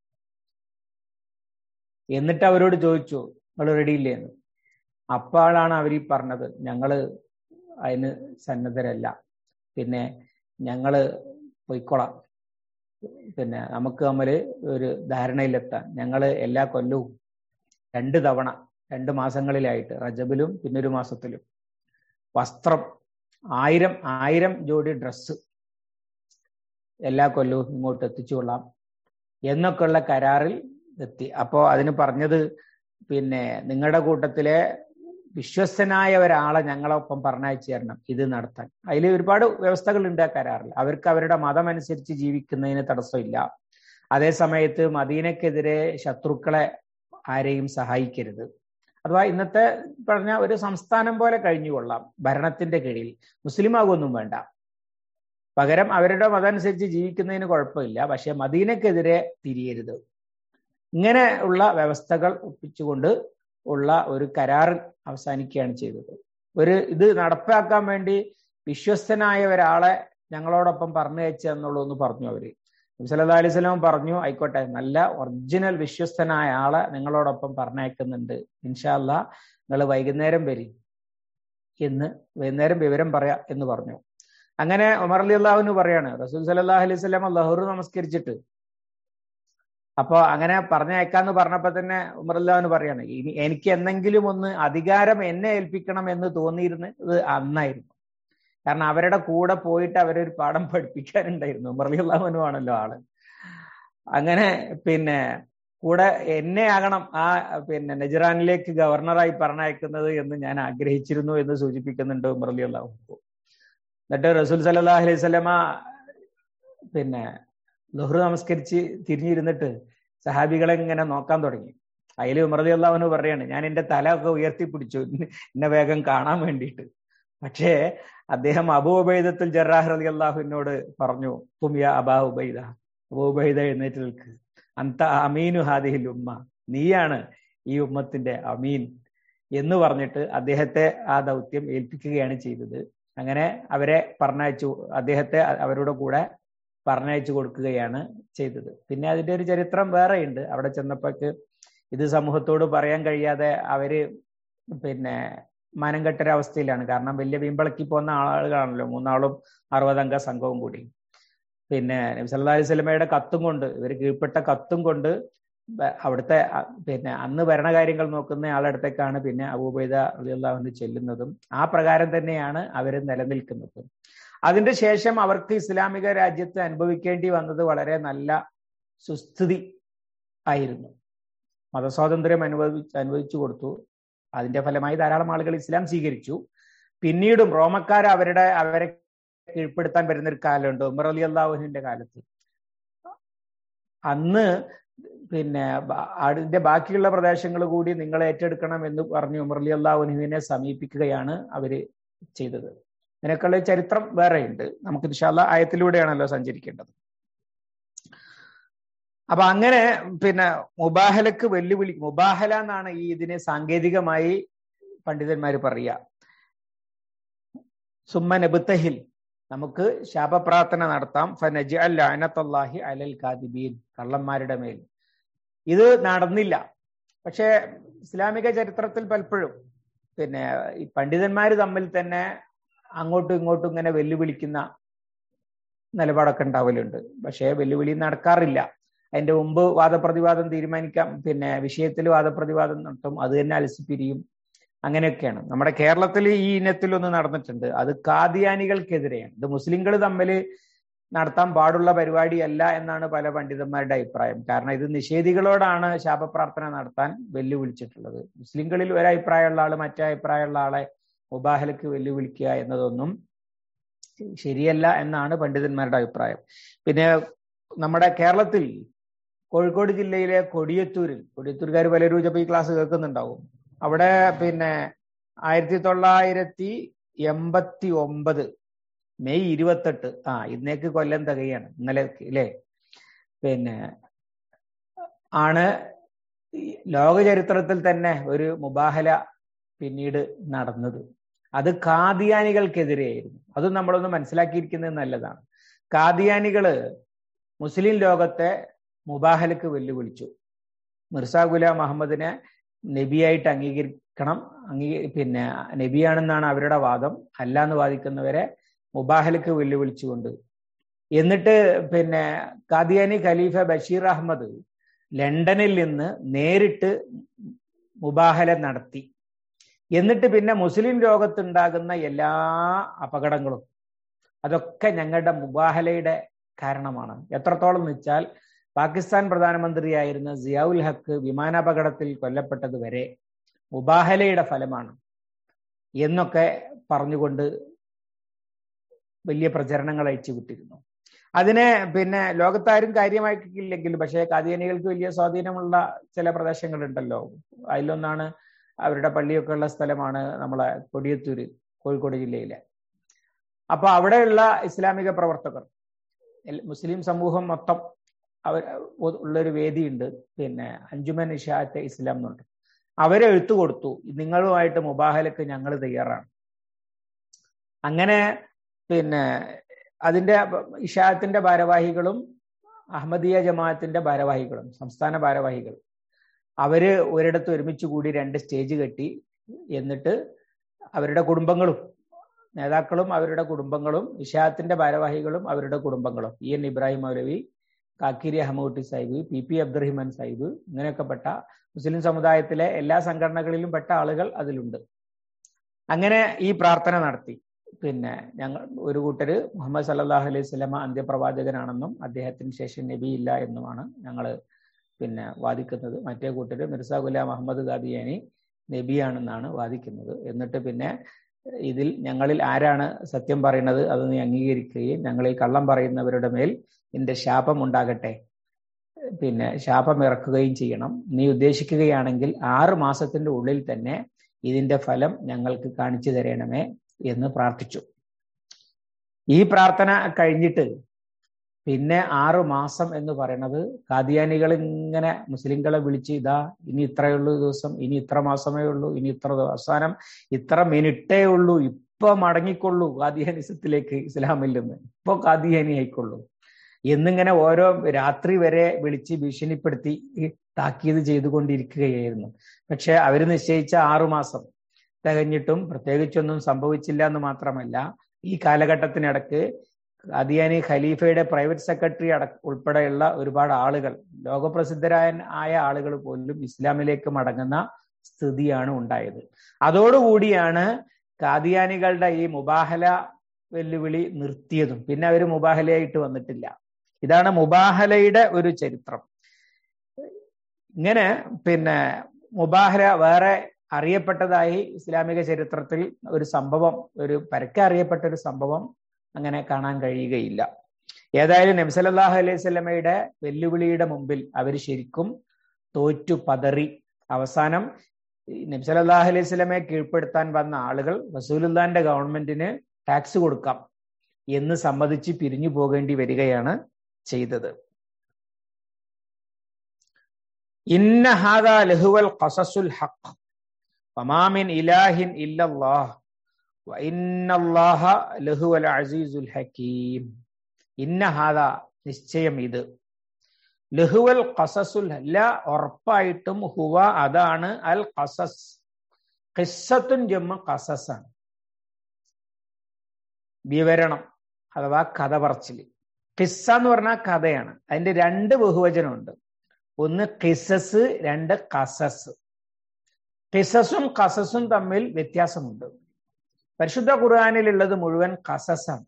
[SPEAKER 1] എന്നിട്ട് അവരോട് ചോദിച്ചു, നിങ്ങൾ റെഡിയില്ലേ എന്ന്. അപ്പോഴാണ് അവർ ഈ പറഞ്ഞത്, ഞങ്ങള് അതിന് സന്നദ്ധരല്ല, പിന്നെ ഞങ്ങള് പൊയ്ക്കൊള്ളാം, പിന്നെ നമുക്ക് തമ്മിൽ ഒരു ധാരണയിലെത്താൻ ഞങ്ങള് എല്ലാ കൊല്ലവും രണ്ട് തവണ രണ്ട് മാസങ്ങളിലായിട്ട് റജബിലും പിന്നെ ഒരു മാസത്തിലും വസ്ത്രം ആയിരം ആയിരം ജോഡി ഡ്രസ്സ് എല്ലാ കൊല്ലവും ഇങ്ങോട്ട് എത്തിച്ചു കൊള്ളാം എന്നൊക്കെയുള്ള കരാറിൽ എത്തി. അപ്പോ അതിന് പറഞ്ഞത്, പിന്നെ നിങ്ങളുടെ കൂട്ടത്തിലെ വിശ്വസ്തനായ ഒരാളെ ഞങ്ങളൊപ്പം പറഞ്ഞയച്ചു തരണം ഇത് നടത്താൻ. അതിൽ ഒരുപാട് വ്യവസ്ഥകൾ ഉണ്ട് ആ കരാറിൽ. അവർക്ക് അവരുടെ മതം അനുസരിച്ച് ജീവിക്കുന്നതിന് തടസ്സമില്ല. അതേ സമയത്ത് മദീനക്കെതിരെ ശത്രുക്കളെ ആരെയും സഹായിക്കരുത്. അഥവാ ഇന്നത്തെ പറഞ്ഞ ഒരു സംസ്ഥാനം പോലെ കഴിഞ്ഞുകൊള്ളാം, ഭരണത്തിന്റെ കീഴിൽ മുസ്ലിം ആകൊന്നും വേണ്ട, പകരം അവരുടെ മതം അനുസരിച്ച് ജീവിക്കുന്നതിന് കുഴപ്പമില്ല, പക്ഷെ മദീനക്കെതിരെ തിരിയരുത്. ഇങ്ങനെ ഉള്ള വ്യവസ്ഥകൾ ഒപ്പിച്ചുകൊണ്ട് ഉള്ള ഒരു കരാർ അവസാനിക്കുകയാണ് ചെയ്തത്. ഒരു ഇത് നടപ്പാക്കാൻ വേണ്ടി വിശ്വസ്തനായ ഒരാളെ ഞങ്ങളോടൊപ്പം പറഞ്ഞു അയച്ചു എന്നുള്ളൂ എന്ന് പറഞ്ഞു അവര്. നബി സല്ലല്ലാഹു അലൈഹി വസല്ലം പറഞ്ഞു, ആയിക്കോട്ടെ, നല്ല ഒറിജിനൽ വിശ്വസ്തനായ ആളെ നിങ്ങളോടൊപ്പം പറഞ്ഞയക്കുന്നുണ്ട്, ഇൻഷാ അല്ലാ നിങ്ങൾ വൈകുന്നേരം വരി എന്ന് വൈകുന്നേരം വിവരം പറയാം എന്ന് പറഞ്ഞു. അങ്ങനെ ഉമർ റളിയല്ലാഹു അൻഹു പറയാണ്, റസൂൽ സല്ലല്ലാഹു അലൈഹി വസല്ലം ളുഹർ നമസ്കരിച്ചിട്ട് അപ്പൊ അങ്ങനെ പറഞ്ഞയക്കാന്ന് പറഞ്ഞപ്പോ തന്നെ ഉമർ റളിയല്ലാഹു അൻഹു പറയാണ്, ഇനി എനിക്ക് എന്തെങ്കിലും ഒന്ന് അധികാരം എന്നെ ഏൽപ്പിക്കണം എന്ന് തോന്നിയിരുന്നത് അന്നായിരുന്നു. കാരണം അവരുടെ കൂടെ പോയിട്ട് അവരൊരു പാഠം പഠിപ്പിക്കാനുണ്ടായിരുന്നു. ഉമർ റളിയല്ലാഹു അൻഹു ആണല്ലോ ആള്. അങ്ങനെ പിന്നെ കൂടെ എന്നെ ആകണം ആ പിന്നെ നജ്റാനിലേക്ക് ഗവർണറായി പറഞ്ഞയക്കുന്നത് എന്ന് ഞാൻ ആഗ്രഹിച്ചിരുന്നു എന്ന് സൂചിപ്പിക്കുന്നുണ്ട് ഉമർ റളിയല്ലാഹു അൻഹു. എന്നിട്ട് റസൂൽ സല്ലല്ലാഹു അലൈഹി വസല്ലമ പിന്നെ ളുഹ്ർ നമസ്കരിച്ച് തിരിഞ്ഞിരുന്നിട്ട് സഹാബികളെ ഇങ്ങനെ നോക്കാൻ തുടങ്ങി. അതിൽ ഉമർ റളിയല്ലാഹു അൻഹു പറയാണ്, ഞാൻ എന്റെ തല ഒക്കെ ഉയർത്തിപ്പിടിച്ചു എന്നെ വേഗം കാണാൻ വേണ്ടിയിട്ട്. പക്ഷേ അദ്ദേഹം അബൂ ഉബൈദത്തുൽ ജറാഹ് റളിയല്ലാഹുവിനോട് പറഞ്ഞു, ഖും യാ അബാ ഉബൈദ, അബൂ ഉബൈദ എഴുന്നേറ്റ് നിൽക്ക്, അന്ത അമീനു ഹാദിഹിൽ ഉമ്മ, നീയാണ് ഈ ഉമ്മത്തിന്റെ അമീൻ എന്ന് പറഞ്ഞിട്ട് അദ്ദേഹത്തെ ആ ദൗത്യം ഏൽപ്പിക്കുകയാണ് ചെയ്തത്. അങ്ങനെ അവരെ പറഞ്ഞയച്ചു, അദ്ദേഹത്തെ അവരുടെ കൂടെ പറഞ്ഞയച്ചു കൊടുക്കുകയാണ് ചെയ്തത്. പിന്നെ അതിന്റെ ഒരു ചരിത്രം വേറെയുണ്ട്. അവിടെ ചെന്നപ്പോക്ക് ഇത് സമൂഹത്തോട് പറയാൻ കഴിയാതെ അവര് പിന്നെ മനം കെട്ടൊരവസ്ഥയിലാണ്. കാരണം വലിയ വീമ്പളക്കി പോകുന്ന ആളുകളാണല്ലോ, മൂന്നാളും അറുപതംഗ സംഘവും കൂടി. പിന്നെ നബി സല്ലല്ലാഹു അലൈഹി വസല്ലമയുടെ കത്തും കൊണ്ട്, ഇവർ കീഴ്പ്പെട്ട കത്തും കൊണ്ട് അവിടുത്തെ പിന്നെ അന്ന് ഭരണകാര്യങ്ങൾ നോക്കുന്ന ആളുടെ അടുത്തേക്കാണ് പിന്നെ അബൂ ഉബൈദ റളിയല്ലാഹു അൻഹു ചെല്ലുന്നതും. ആ പ്രകാരം തന്നെയാണ് അവർ നിലനിൽക്കുന്നത്. അതിന്റെ ശേഷം അവർക്ക് ഇസ്ലാമിക രാജ്യത്ത് അനുഭവിക്കേണ്ടി വന്നത് വളരെ നല്ല സുസ്ഥിതി ആയിരുന്നു. മതസ്വാതന്ത്ര്യം അനുഭവിച്ച് അനുവദിച്ചു കൊടുത്തു. അതിന്റെ ഫലമായി ധാരാളം ആളുകൾ ഇസ്ലാം സ്വീകരിച്ചു. പിന്നീടും റോമക്കാർ അവരുടെ അവരെ കീഴ്പ്പെടുത്താൻ വരുന്ന ഒരു കാലമുണ്ട്, ഉമർ റളിയല്ലാഹു അൻഹുവിന്റെ കാലത്ത്. അന്ന് പിന്നെ അതിന്റെ ബാക്കിയുള്ള പ്രദേശങ്ങൾ കൂടി നിങ്ങൾ ഏറ്റെടുക്കണം എന്ന് പറഞ്ഞ് ഉമർ റളിയല്ലാഹു അൻഹുവിനെ സമീപിക്കുകയാണ് അവര് ചെയ്തത്. ഇതിനൊക്കെയുള്ള ചരിത്രം വേറെയുണ്ട്. നമുക്ക് ഇൻഷാ അല്ലാഹ് ആയത്തിലൂടെയാണല്ലോ സഞ്ചരിക്കേണ്ടത്. അപ്പൊ അങ്ങനെ പിന്നെ മുബാഹലക്ക് വെല്ലുവിളി, മുബാഹല എന്നാണ് ഈ ഇതിനെ സാങ്കേതികമായി പണ്ഡിതന്മാർ പറയുക. സുമ്മ നബ്തഹിൽ, നമുക്ക് ശാപപ്രാർത്ഥന നടത്താം. ഫനജ്അൽ ലഅനത്തല്ലാഹി അലൽ കാദിബീൻ, കള്ളന്മാരുടെ മേൽ. ഇത് നടന്നില്ല. പക്ഷെ ഇസ്ലാമിക ചരിത്രത്തിൽ പലപ്പോഴും പിന്നെ ഈ പണ്ഡിതന്മാർ തമ്മിൽ തന്നെ അങ്ങോട്ടും ഇങ്ങോട്ടും ഇങ്ങനെ വെല്ലുവിളിക്കുന്ന നിലപാടൊക്കെ ഉണ്ടാവലുണ്ട്. പക്ഷെ വെല്ലുവിളി നടക്കാറില്ല. അതിന്റെ മുമ്പ് വാദപ്രതിവാദം തീരുമാനിക്കാം, പിന്നെ വിഷയത്തിൽ വാദപ്രതിവാദം നടത്തും, അത് തന്നെ അലസിപ്പിരിയും, അങ്ങനെയൊക്കെയാണ്. നമ്മുടെ കേരളത്തിൽ ഈ ഇനത്തിലൊന്ന് നടന്നിട്ടുണ്ട്. അത് കാദിയാനികൾക്കെതിരെയാണ്. ഇത് മുസ്ലിങ്ങൾ തമ്മിൽ നടത്താൻ പാടുള്ള പരിപാടിയല്ല എന്നാണ് പല പണ്ഡിതന്മാരുടെ അഭിപ്രായം. കാരണം ഇത് നിഷേധികളോടാണ് ശാപപ്രാർത്ഥന നടത്താൻ വെല്ലുവിളിച്ചിട്ടുള്ളത്. മുസ്ലിങ്ങളിൽ ഒരഭിപ്രായമുള്ള ആള് മറ്റേ അഭിപ്രായമുള്ള ആളെ മുബാഹലക്ക് വെല്ലുവിളിക്കുക എന്നതൊന്നും ശരിയല്ല എന്നാണ് പണ്ഡിതന്മാരുടെ അഭിപ്രായം. പിന്നെ നമ്മുടെ കേരളത്തിൽ കോഴിക്കോട് ജില്ലയിലെ കൊടിയത്തൂരിൽ, കൊടിയത്തൂർക്കാർ പലരും ചിലപ്പോൾ ഈ ക്ലാസ് കേൾക്കുന്നുണ്ടാവും. അവിടെ പിന്നെ ആയിരത്തി തൊള്ളായിരത്തി എൺപത്തി ഒമ്പത് മെയ് ഇരുപത്തെട്ട്, ആ ഇന്നേക്ക് കൊല്ലം തികയാണ്, ഇന്നലെ അല്ലേ, പിന്നെ ആണ് ലോക ചരിത്രത്തിൽ തന്നെ ഒരു മുബാഹല പിന്നീട് നടന്നത്. അത് കാദിയാനികൾക്കെതിരെയായിരുന്നു. അതും നമ്മളൊന്ന് മനസ്സിലാക്കിയിരിക്കുന്നത് നല്ലതാണ്. കാദിയാനികള് മുസ്ലിം ലോകത്തെ മുബാഹലക്ക് വെല്ലുവിളിച്ചു. മിർസാ ഗുലാം അഹമ്മദിനെ നബിയായിട്ട് അംഗീകരിക്കണം, അംഗീ പിന്നെ നബിയാണെന്നാണ് അവരുടെ വാദം. അല്ല എന്ന് വാദിക്കുന്നവരെ മുബാഹലക്ക് വെല്ലുവിളിച്ചുകൊണ്ട്, എന്നിട്ട് പിന്നെ കാദിയാനി ഖലീഫ ബഷീർ അഹമ്മദ് ലണ്ടനിൽ നിന്ന് നേരിട്ട് മുബാഹല നടത്തി. എന്നിട്ട് പിന്നെ മുസ്ലിം ലോകത്തുണ്ടാകുന്ന എല്ലാ അപകടങ്ങളും അതൊക്കെ ഞങ്ങളുടെ മുബാഹലയുടെ കാരണമാണ്. എത്രത്തോളം എന്ന് വെച്ചാൽ പാകിസ്ഥാൻ പ്രധാനമന്ത്രിയായിരുന്ന സിയാഉൽ ഹക്ക് വിമാനാപകടത്തിൽ കൊല്ലപ്പെട്ടത് വരെ മുബാഹലയുടെ ഫലമാണ് എന്നൊക്കെ പറഞ്ഞുകൊണ്ട് വലിയ പ്രചരണങ്ങൾ അയച്ചു വിട്ടിരുന്നു. അതിനെ പിന്നെ ലോകത്താരും കാര്യമാക്കിയില്ലെങ്കിലും പക്ഷേ കാദിയാനികൾക്ക് വലിയ സ്വാധീനമുള്ള ചില പ്രദേശങ്ങളുണ്ടല്ലോ. അതിലൊന്നാണ് അവരുടെ പള്ളിയൊക്കെ ഉള്ള സ്ഥലമാണ് നമ്മളെ കൊടിയത്തൂര്, കോഴിക്കോട് ജില്ലയിലെ. അപ്പൊ അവിടെയുള്ള ഇസ്ലാമിക പ്രവർത്തകർ, മുസ്ലിം സമൂഹം മൊത്തം അവർ ഉള്ളൊരു വേദിയുണ്ട്, പിന്നെ അഞ്ചുമൻ ഇഷാഅത്തെ ഇസ്ലാം എന്നുണ്ട്. അവരെ എഴുത്തു കൊടുത്തു, നിങ്ങളുമായിട്ട് മുബാഹലക്ക് ഞങ്ങൾ തയ്യാറാണ്. അങ്ങനെ പിന്നെ അതിന്റെ ഇഷാഅത്തിന്റെ ഭാരവാഹികളും അഹമ്മദിയ ജമാഅത്തിന്റെ ഭാരവാഹികളും സംസ്ഥാന ഭാരവാഹികൾ അവര് ഒരിടത്ത് ഒരുമിച്ച് കൂടി രണ്ട് സ്റ്റേജ് കെട്ടി. എന്നിട്ട് അവരുടെ കുടുംബങ്ങളും നേതാക്കളും അവരുടെ കുടുംബങ്ങളും ഇഷാഅത്തിന്റെ ഭാരവാഹികളും അവരുടെ കുടുംബങ്ങളും, E N Ibrahim Maulavi, Kakkiri Ahmed Sahib, P P Abdurahiman Sahib, ഇങ്ങനെയൊക്കെ പെട്ട മുസ്ലിം സമുദായത്തിലെ എല്ലാ സംഘടനകളിലും പെട്ട ആളുകൾ അതിലുണ്ട്. അങ്ങനെ ഈ പ്രാർത്ഥന നടത്തി. പിന്നെ ഞങ്ങൾ ഒരു കൂട്ടര് മുഹമ്മദ് സല്ലല്ലാഹു അലൈഹി വസല്ലമ അന്ത്യപ്രവാചകനാണെന്നും അദ്ദേഹത്തിന് ശേഷം നബി ഇല്ല എന്നുമാണ് ഞങ്ങൾ പിന്നെ വാദിക്കുന്നത്. മറ്റേ കൂട്ടര് മിർസ ഗുലാം അഹമ്മദ് ഖാദിയാനി നബിയാണെന്നാണ് വാദിക്കുന്നത്. എന്നിട്ട് പിന്നെ ഇതിൽ ഞങ്ങളിൽ ആരാണ് സത്യം പറയുന്നത് അത് നീ അംഗീകരിക്കുകയും ഞങ്ങളിൽ കള്ളം പറയുന്നവരുടെ മേൽ നിന്റെ ശാപം ഉണ്ടാകട്ടെ, പിന്നെ ശാപം ഇറക്കുകയും ചെയ്യണം. നീ ഉദ്ദേശിക്കുകയാണെങ്കിൽ ആറ് മാസത്തിന്റെ ഉള്ളിൽ തന്നെ ഇതിന്റെ ഫലം ഞങ്ങൾക്ക് കാണിച്ചു തരണമേ എന്ന് പ്രാർത്ഥിച്ചു. ഈ പ്രാർത്ഥന കഴിഞ്ഞിട്ട് പിന്നെ ആറു മാസം എന്ന് പറയുന്നത് ഖാദിയാനികൾ ഇങ്ങനെ മുസ്ലിങ്ങളെ വിളിച്ച് ഇതാ ഇനി ഇത്രയുള്ളൂ ദിവസം, ഇനി ഇത്ര മാസമേ ഉള്ളൂ, ഇനി ഇത്ര അവസാനം ഇത്ര മിനിറ്റേ ഉള്ളൂ, ഇപ്പൊ മടങ്ങിക്കൊള്ളൂ ഖാദിയാനിസത്തിലേക്ക്, ഇസ്ലാമിൽ നിന്ന് ഇപ്പൊ ഖാദിയാനി ആയിക്കൊള്ളൂ എന്നിങ്ങനെ ഓരോ രാത്രി വരെ വിളിച്ച് ഭീഷണിപ്പെടുത്തി താക്കീത് ചെയ്തുകൊണ്ടിരിക്കുകയായിരുന്നു. പക്ഷെ അവര് നിശ്ചയിച്ച ആറുമാസം തികഞ്ഞിട്ടും പ്രത്യേകിച്ചൊന്നും സംഭവിച്ചില്ല എന്ന് മാത്രമല്ല, ഈ കാലഘട്ടത്തിനിടക്ക് ഖാദിയാനി ഖലീഫയുടെ പ്രൈവറ്റ് സെക്രട്ടറി അട ഉൾപ്പെടെയുള്ള ഒരുപാട് ആളുകൾ, ലോകപ്രസിദ്ധരായ ആയ ആളുകൾ പോലും ഇസ്ലാമിലേക്ക് മടങ്ങുന്ന സ്ഥിതിയാണ് ഉണ്ടായത്. അതോടുകൂടിയാണ് ഖാദിയാനികളുടെ ഈ മുബാഹല വെല്ലുവിളി നിർത്തിയതും. പിന്നെ അവര് മുബാഹലയായിട്ട് വന്നിട്ടില്ല. ഇതാണ് മുബാഹലയുടെ ഒരു ചരിത്രം. ഇങ്ങനെ പിന്നെ മുബാഹല വേറെ അറിയപ്പെട്ടതായി ഇസ്ലാമിക ചരിത്രത്തിൽ ഒരു സംഭവം, ഒരു പരക്കെ അറിയപ്പെട്ട ഒരു സംഭവം അങ്ങനെ കാണാൻ കഴിയുകയില്ല. ഏതായാലും നബി സല്ലല്ലാഹു അലൈഹി വസല്ലമയുടെ വെല്ലുവിളിയുടെ മുമ്പിൽ അവർ ശരിക്കും തോറ്റു പതറി. അവസാനം നബി സല്ലല്ലാഹു അലൈഹി വസല്ലമയെ കീഴ്പ്പെടുത്താൻ വന്ന ആളുകൾ റസൂലുള്ളാഹിന്റെ ഗവൺമെന്റിന് ടാക്സ് കൊടുക്കാം എന്ന് സമ്മതിച്ച് പിരിഞ്ഞു പോകേണ്ടി വരികയാണ് ചെയ്തത്. ഇന്ന ഹാദാ ലഹുവൽ ഖസസുൽ ഹഖ് വമാ മിൻ ഇലാഹിൻ ഇല്ലല്ലാഹ് വഇന്നല്ലാഹ ലഹുവൽ അസീസുൽ ഹകീം. ഇന്ന ഹാദാ നിശ്ചയം ഇത്, ലഹുവൽ ഖസസുൽ അല്ല ഉറപ്പായിട്ടും, ഹുവ അതാണ്, അൽ ഖസസ് ഖിസ്സത്തുൻ ജമ്മ ഖസസാണ്, വിവരണം അഥവാ കഥ പറച്ചില്. ഖിസ്സ എന്ന് പറഞ്ഞാൽ കഥയാണ്. അതിന്റെ രണ്ട് ബഹുവചനമുണ്ട്, ഒന്ന് ഖിസസ്, രണ്ട് ഖസസ്. ഖിസസും ഖസസും തമ്മിൽ വ്യത്യാസമുണ്ട്. പരിശുദ്ധ ഖുർആനിലുള്ളത് മുഴുവൻ ഖസസാണ്.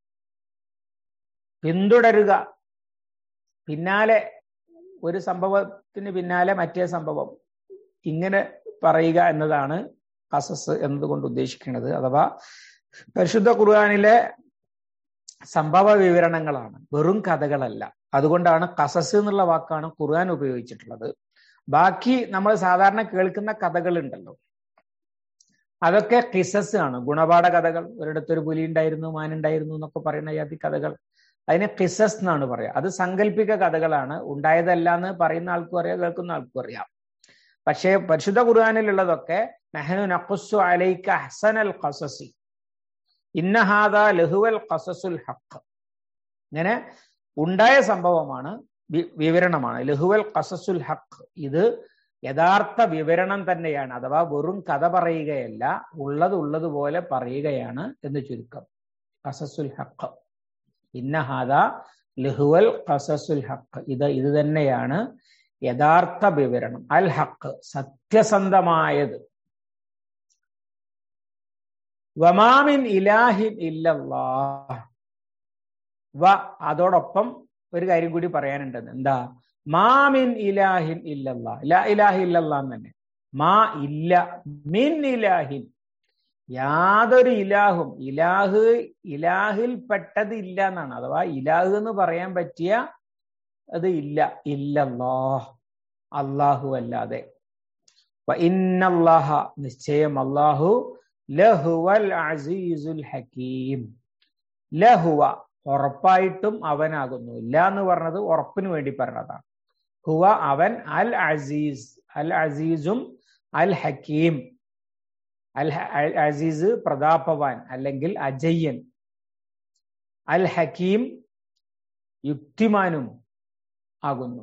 [SPEAKER 1] പിന്തുടരുക, പിന്നാലെ ഒരു സംഭവത്തിന് പിന്നാലെ മറ്റേ സംഭവം ഇങ്ങനെ പറയുക എന്നതാണ് ഖസസ് എന്നതുകൊണ്ട് ഉദ്ദേശിക്കുന്നത്. അഥവാ പരിശുദ്ധ ഖുർആനിലെ സംഭവ വിവരണങ്ങളാണ്, വെറും കഥകളല്ല. അതുകൊണ്ടാണ് ഖസസ് എന്നുള്ള വാക്കാണ് ഖുർആൻ ഉപയോഗിച്ചിട്ടുള്ളത്. ബാക്കി നമ്മൾ സാധാരണ കേൾക്കുന്ന കഥകളുണ്ടല്ലോ, അതൊക്കെ ഖിസസ് ആണ്, ഗുണപാഠ കഥകൾ. ഒരിടത്തൊരു പുലി ഉണ്ടായിരുന്നു, മാനുണ്ടായിരുന്നു എന്നൊക്കെ പറയുന്ന യാതി കഥകൾ, അതിനെ ഖിസസ് എന്നാണ് പറയാ. അത് സങ്കല്പിക കഥകളാണ്, ഉണ്ടായതല്ല എന്ന് പറയുന്ന ആൾക്കും അറിയാം, കേൾക്കുന്ന ആൾക്കും അറിയാം. പക്ഷേ പരിശുദ്ധ ഖുർആനിലുള്ളതൊക്കെ നഹ്നു നഖുസ്സു അലൈക അഹ്സനൽ ഖസസി ഇന്ന ഹാദാ ലഹുവൽ ഖസസുൽ ഹഖ്. ഇങ്ങനെ ഉണ്ടായ സംഭവമാണ്, വിവരണമാണ്. ലഹുവൽ ഖസസുൽ ഹഖ്, ഇത് യഥാർത്ഥ വിവരണം തന്നെയാണ്. അഥവാ വെറും കഥ പറയുകയല്ല, ഉള്ളത് ഉള്ളതുപോലെ പറയുകയാണ് എന്ന് ചുരുക്കം. ഖസസുൽ ഹഖ്, ഇന്ന ഹാദാ ലഹുവൽ ഖസസുൽ ഹഖ്, ഇത് ഇത് തന്നെയാണ് യഥാർത്ഥ വിവരണം. അൽ ഹഖ്, സത്യസന്ധമായത്. വമാ മിൻ ഇലാഹിൻ ഇല്ലല്ലാഹ്, വ അതോടൊപ്പം ഒരു കാര്യം കൂടി പറയാനുണ്ടെന്ന്. എന്താ? മാ മിൻ ഇലാഹിൻ ഇല്ലല്ലാഹ്, ലാ ഇലാഹ ഇല്ലല്ലാഹ് തന്നെ. മാ ഇല്ല, മിൻ ഇലാഹിൻ യാതൊരു ഇലാഹും, ഇലാഹ് ഇലാഹിൽ പെട്ടത് ഇല്ല എന്നാണ്. അഥവാ ഇലാഹ് എന്ന് പറയാൻ പറ്റിയ അത് ഇല്ല, ഇല്ലല്ലാഹ് അല്ലാഹു അല്ലാതെ. വ ഇന്നല്ലാഹ നിശ്ചയം അല്ലാഹു ലഹുവൽ അസീസുൽ ഹകീം, ലഹുവ ഉറപ്പായിട്ടും അവനാകുന്നു. ഇല്ല എന്ന് പറഞ്ഞത് ഉറപ്പിന് വേണ്ടി പറഞ്ഞതാണ്. ഹുവ അവൻ, അൽ അസീസ്, അൽ അസീസും അൽ ഹക്കീം. അൽ അസീസ് പ്രതാപവാൻ അല്ലെങ്കിൽ അജയ്യൻ, അൽ ഹക്കീം യുക്തിമാനും ആകുന്നു.